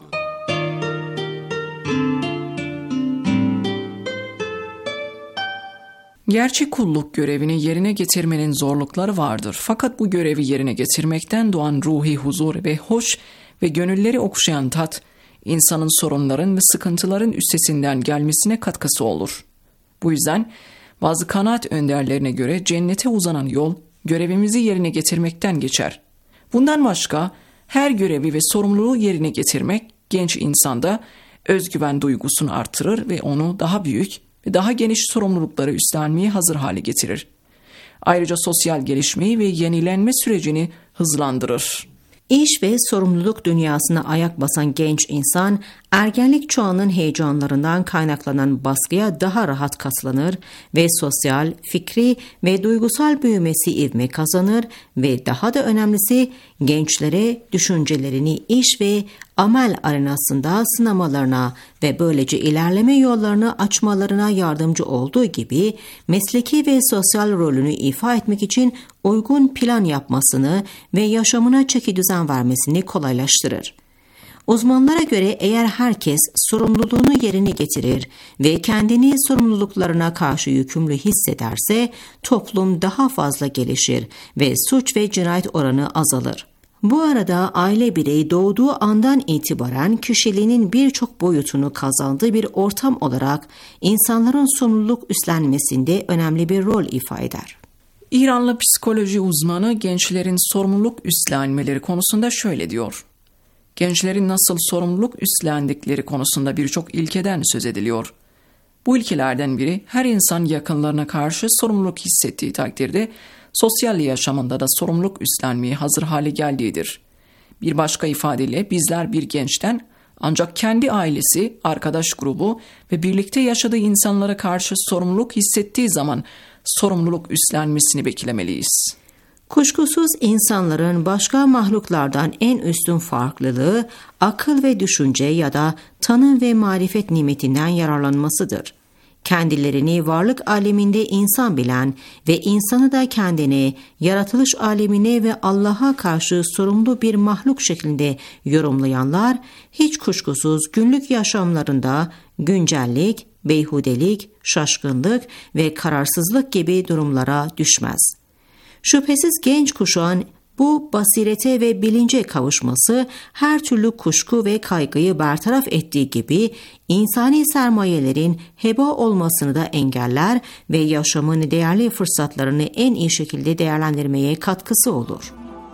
Gerçek kulluk görevini yerine getirmenin zorlukları vardır. Fakat bu görevi yerine getirmekten doğan ruhi huzur ve hoş ve gönülleri okşayan tat, insanın sorunların ve sıkıntıların üstesinden gelmesine katkısı olur. Bu yüzden bazı kanaat önderlerine göre cennete uzanan yol, görevimizi yerine getirmekten geçer. Bundan başka her görevi ve sorumluluğu yerine getirmek, genç insanda özgüven duygusunu artırır ve onu daha büyük ve daha geniş sorumlulukları üstlenmeye hazır hale getirir. Ayrıca sosyal gelişmeyi ve yenilenme sürecini hızlandırır. İş ve sorumluluk dünyasına ayak basan genç insan, ergenlik çağının heyecanlarından kaynaklanan baskıya daha rahat katlanır ve sosyal, fikri ve duygusal büyümesi ivme kazanır ve daha da önemlisi gençlere düşüncelerini iş ve amel arenasında sınamalarına ve böylece ilerleme yollarını açmalarına yardımcı olduğu gibi mesleki ve sosyal rolünü ifa etmek için uygun plan yapmasını ve yaşamına çekidüzen vermesini kolaylaştırır. Uzmanlara göre eğer herkes sorumluluğunu yerine getirir ve kendini sorumluluklarına karşı yükümlü hissederse toplum daha fazla gelişir ve suç ve cinayet oranı azalır. Bu arada aile bireyi doğduğu andan itibaren kişiliğinin birçok boyutunu kazandığı bir ortam olarak insanların sorumluluk üstlenmesinde önemli bir rol ifade eder. İranlı psikoloji uzmanı gençlerin sorumluluk üstlenmeleri konusunda şöyle diyor: Gençlerin nasıl sorumluluk üstlendikleri konusunda birçok ilkeden söz ediliyor. Bu ilkelerden biri her insan yakınlarına karşı sorumluluk hissettiği takdirde sosyal yaşamında da sorumluluk üstlenmeye hazır hale geldiğidir. Bir başka ifadeyle bizler bir gençten ancak kendi ailesi, arkadaş grubu ve birlikte yaşadığı insanlara karşı sorumluluk hissettiği zaman sorumluluk üstlenmesini beklemeliyiz. Kuşkusuz insanların başka mahluklardan en üstün farklılığı akıl ve düşünce ya da tanım ve marifet nimetinden yararlanmasıdır. Kendilerini varlık aleminde insan bilen ve insanı da kendini yaratılış alemine ve Allah'a karşı sorumlu bir mahluk şeklinde yorumlayanlar hiç kuşkusuz günlük yaşamlarında güncellik, beyhudelik, şaşkınlık ve kararsızlık gibi durumlara düşmez. Şüphesiz genç kuşağın bu basirete ve bilince kavuşması her türlü kuşku ve kaygıyı bertaraf ettiği gibi insani sermayelerin heba olmasını da engeller ve yaşamın değerli fırsatlarını en iyi şekilde değerlendirmeye katkısı olur.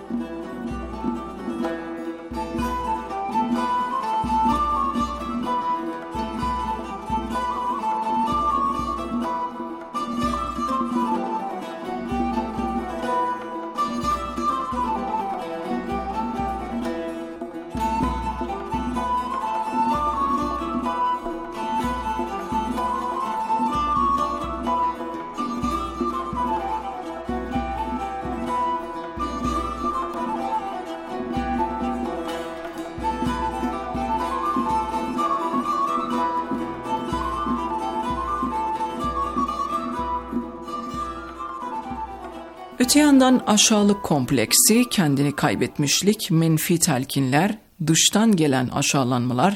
Öte yandan aşağılık kompleksi, kendini kaybetmişlik, menfi telkinler, dıştan gelen aşağılanmalar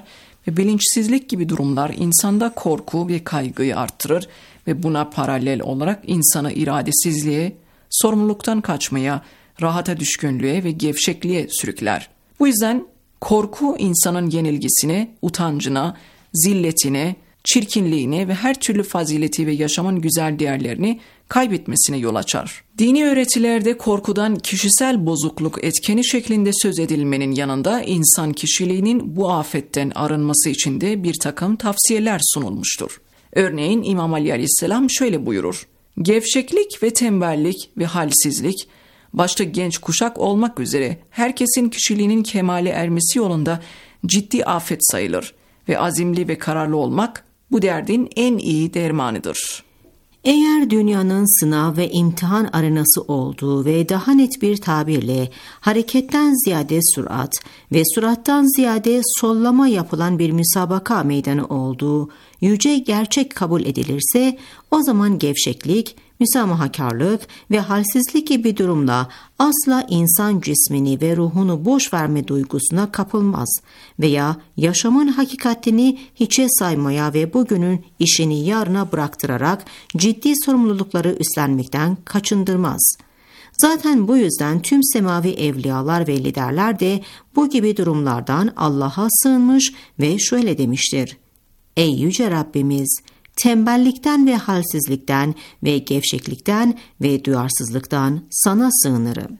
Ve bilinçsizlik gibi durumlar insanda korku ve kaygıyı arttırır ve buna paralel olarak insanı iradesizliğe, sorumluluktan kaçmaya, rahata düşkünlüğe ve gevşekliğe sürükler. Bu yüzden korku insanın yenilgisine, utancına, zilletine, çirkinliğine ve her türlü fazileti ve yaşamın güzel değerlerini kaybetmesine yol açar. Dini öğretilerde korkudan kişisel bozukluk etkeni şeklinde söz edilmenin yanında insan kişiliğinin bu afetten arınması için de bir takım tavsiyeler sunulmuştur. Örneğin İmam Ali Aleyhisselam şöyle buyurur: gevşeklik ve tembellik ve halsizlik, başta genç kuşak olmak üzere herkesin kişiliğinin kemale ermesi yolunda ciddi afet sayılır ve azimli ve kararlı olmak bu derdin en iyi dermanıdır. Eğer dünyanın sınav ve imtihan arenası olduğu ve daha net bir tabirle hareketten ziyade sürat ve sürattan ziyade sollama yapılan bir müsabaka meydanı olduğu yüce gerçek kabul edilirse, o zaman gevşeklik, müsamahakarlık ve halsizlik gibi durumla asla insan cismini ve ruhunu boş verme duygusuna kapılmaz veya yaşamın hakikatini hiçe saymaya ve bugünün işini yarına bıraktırarak ciddi sorumlulukları üstlenmekten kaçındırmaz. Zaten bu yüzden tüm semavi evliyalar ve liderler de bu gibi durumlardan Allah'a sığınmış ve şöyle demiştir: Ey yüce Rabbimiz! Tembellikten ve halsizlikten ve gevşeklikten ve duyarsızlıktan sana sığınırım.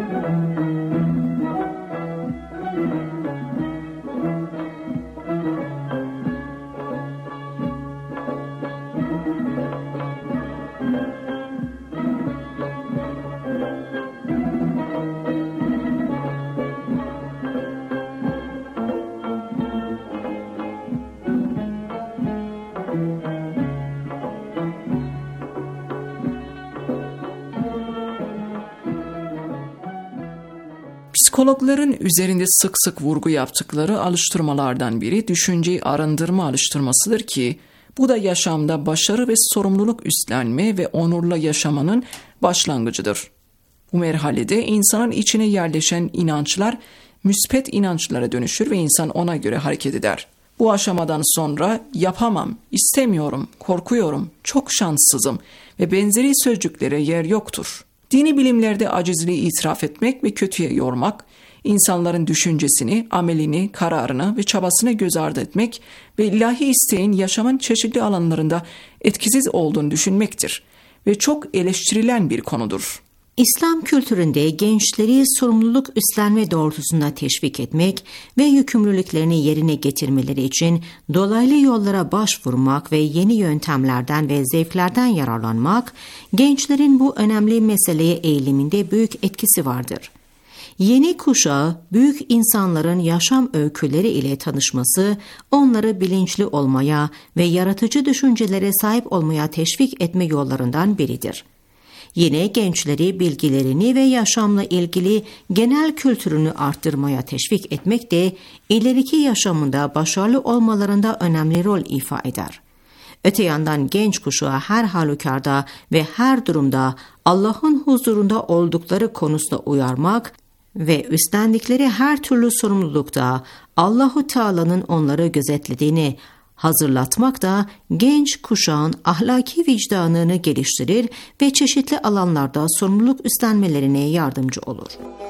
Psikologların üzerinde sık sık vurgu yaptıkları alıştırmalardan biri düşünceyi arındırma alıştırmasıdır ki bu da yaşamda başarı ve sorumluluk üstlenme ve onurla yaşamanın başlangıcıdır. Bu merhalede insanın içine yerleşen inançlar müspet inançlara dönüşür ve insan ona göre hareket eder. Bu aşamadan sonra yapamam, istemiyorum, korkuyorum, çok şanssızım ve benzeri sözcüklere yer yoktur. Dini bilimlerde acizliği itiraf etmek ve kötüye yormak, insanların düşüncesini, amelini, kararını ve çabasını göz ardı etmek ve ilahi isteğin yaşamın çeşitli alanlarında etkisiz olduğunu düşünmektir ve çok eleştirilen bir konudur. İslam kültüründe gençleri sorumluluk üstlenme doğrultusunda teşvik etmek ve yükümlülüklerini yerine getirmeleri için dolaylı yollara başvurmak ve yeni yöntemlerden ve zevklerden yararlanmak, gençlerin bu önemli meseleye eğiliminde büyük etkisi vardır. Yeni kuşağı büyük insanların yaşam öyküleri ile tanışması, onları bilinçli olmaya ve yaratıcı düşüncelere sahip olmaya teşvik etme yollarından biridir. Yine gençleri bilgilerini ve yaşamla ilgili genel kültürünü arttırmaya teşvik etmek de ileriki yaşamında başarılı olmalarında önemli rol ifa eder. Öte yandan genç kuşağı her halükarda ve her durumda Allah'ın huzurunda oldukları konusunda uyarmak ve üstlendikleri her türlü sorumlulukta Allahu Teala'nın onları gözetlediğini hazırlatmak da genç kuşağın ahlaki vicdanını geliştirir ve çeşitli alanlarda sorumluluk üstlenmelerine yardımcı olur.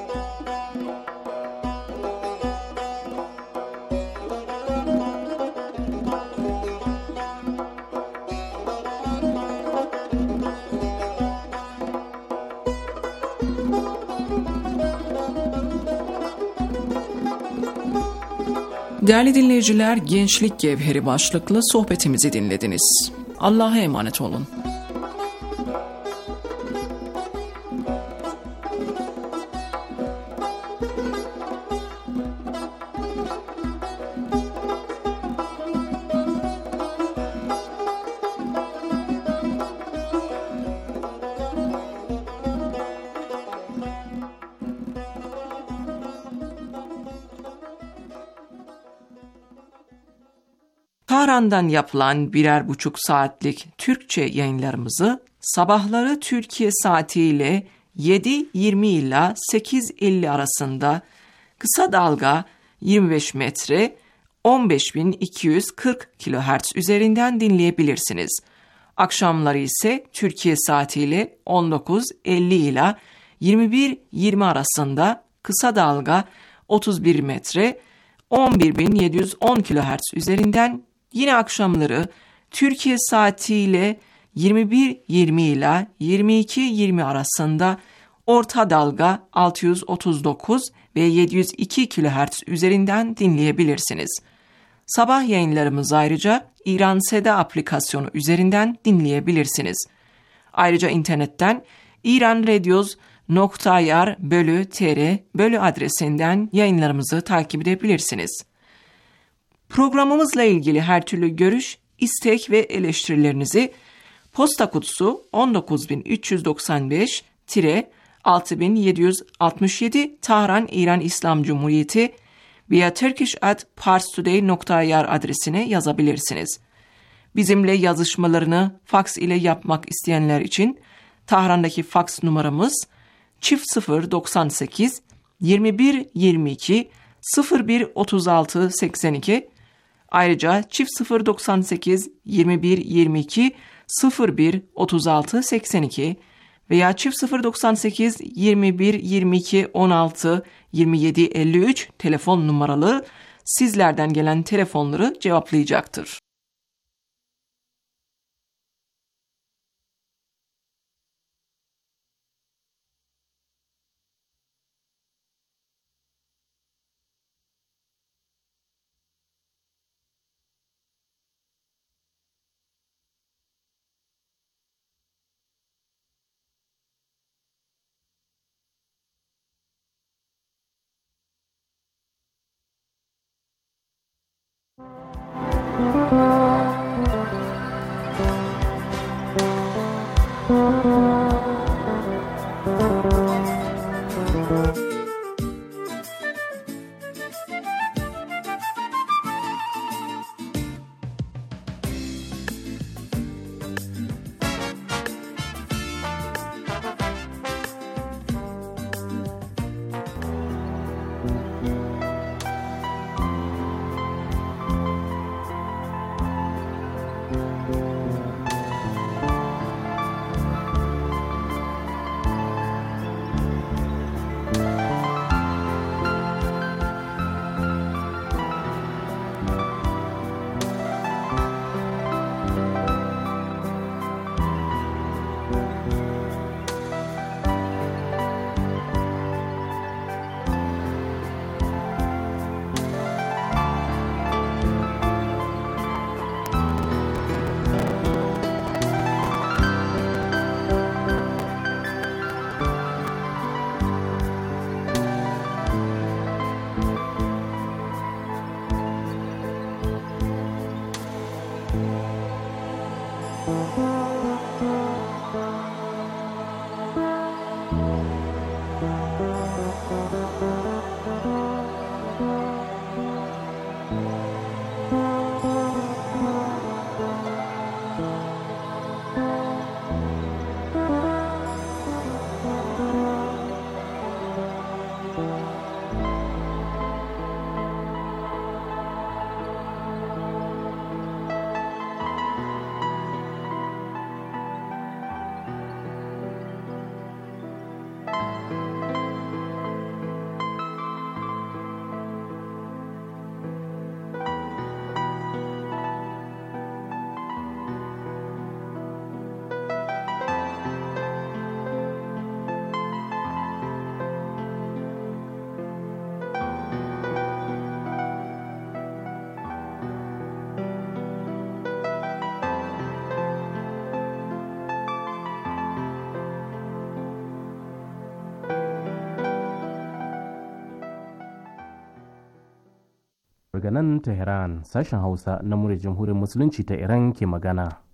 Değerli dinleyiciler, Gençlik Gevheri başlıklı sohbetimizi dinlediniz. Allah'a emanet olun. Tahran'dan yapılan 1,5 saatlik Türkçe yayınlarımızı sabahları Türkiye saatiyle 7:20 ile 8:50 arasında kısa dalga 25 metre 15.240 kHz üzerinden dinleyebilirsiniz. Akşamları ise Türkiye saatiyle 19.50 ila 21.20 arasında kısa dalga 31 metre 11.710 kHz üzerinden, yine akşamları Türkiye saatiyle 21.20 ila 22.20 arasında orta dalga 639 ve 702 kHz üzerinden dinleyebilirsiniz. Sabah yayınlarımızı ayrıca İran Seda aplikasyonu üzerinden dinleyebilirsiniz. Ayrıca internetten iranradios.ir/tr adresinden yayınlarımızı takip edebilirsiniz. Programımızla ilgili her türlü görüş, istek ve eleştirilerinizi posta kutusu 19765-6767 Tahran İran İslam Cumhuriyeti veya turkish@parstoday.ir adresine yazabilirsiniz. Bizimle yazışmalarını faks ile yapmak isteyenler için Tahran'daki faks numaramız 098 21 22 01 36 82. Ayrıca 098 21 22 01 36 82 veya 098 21 22 16 27 53 telefon numaralı sizlerden gelen telefonları cevaplayacaktır. Daga nan Tehran, sashen Hausa na muryar Jamhuriyar Musulunci ta Iran ke magana.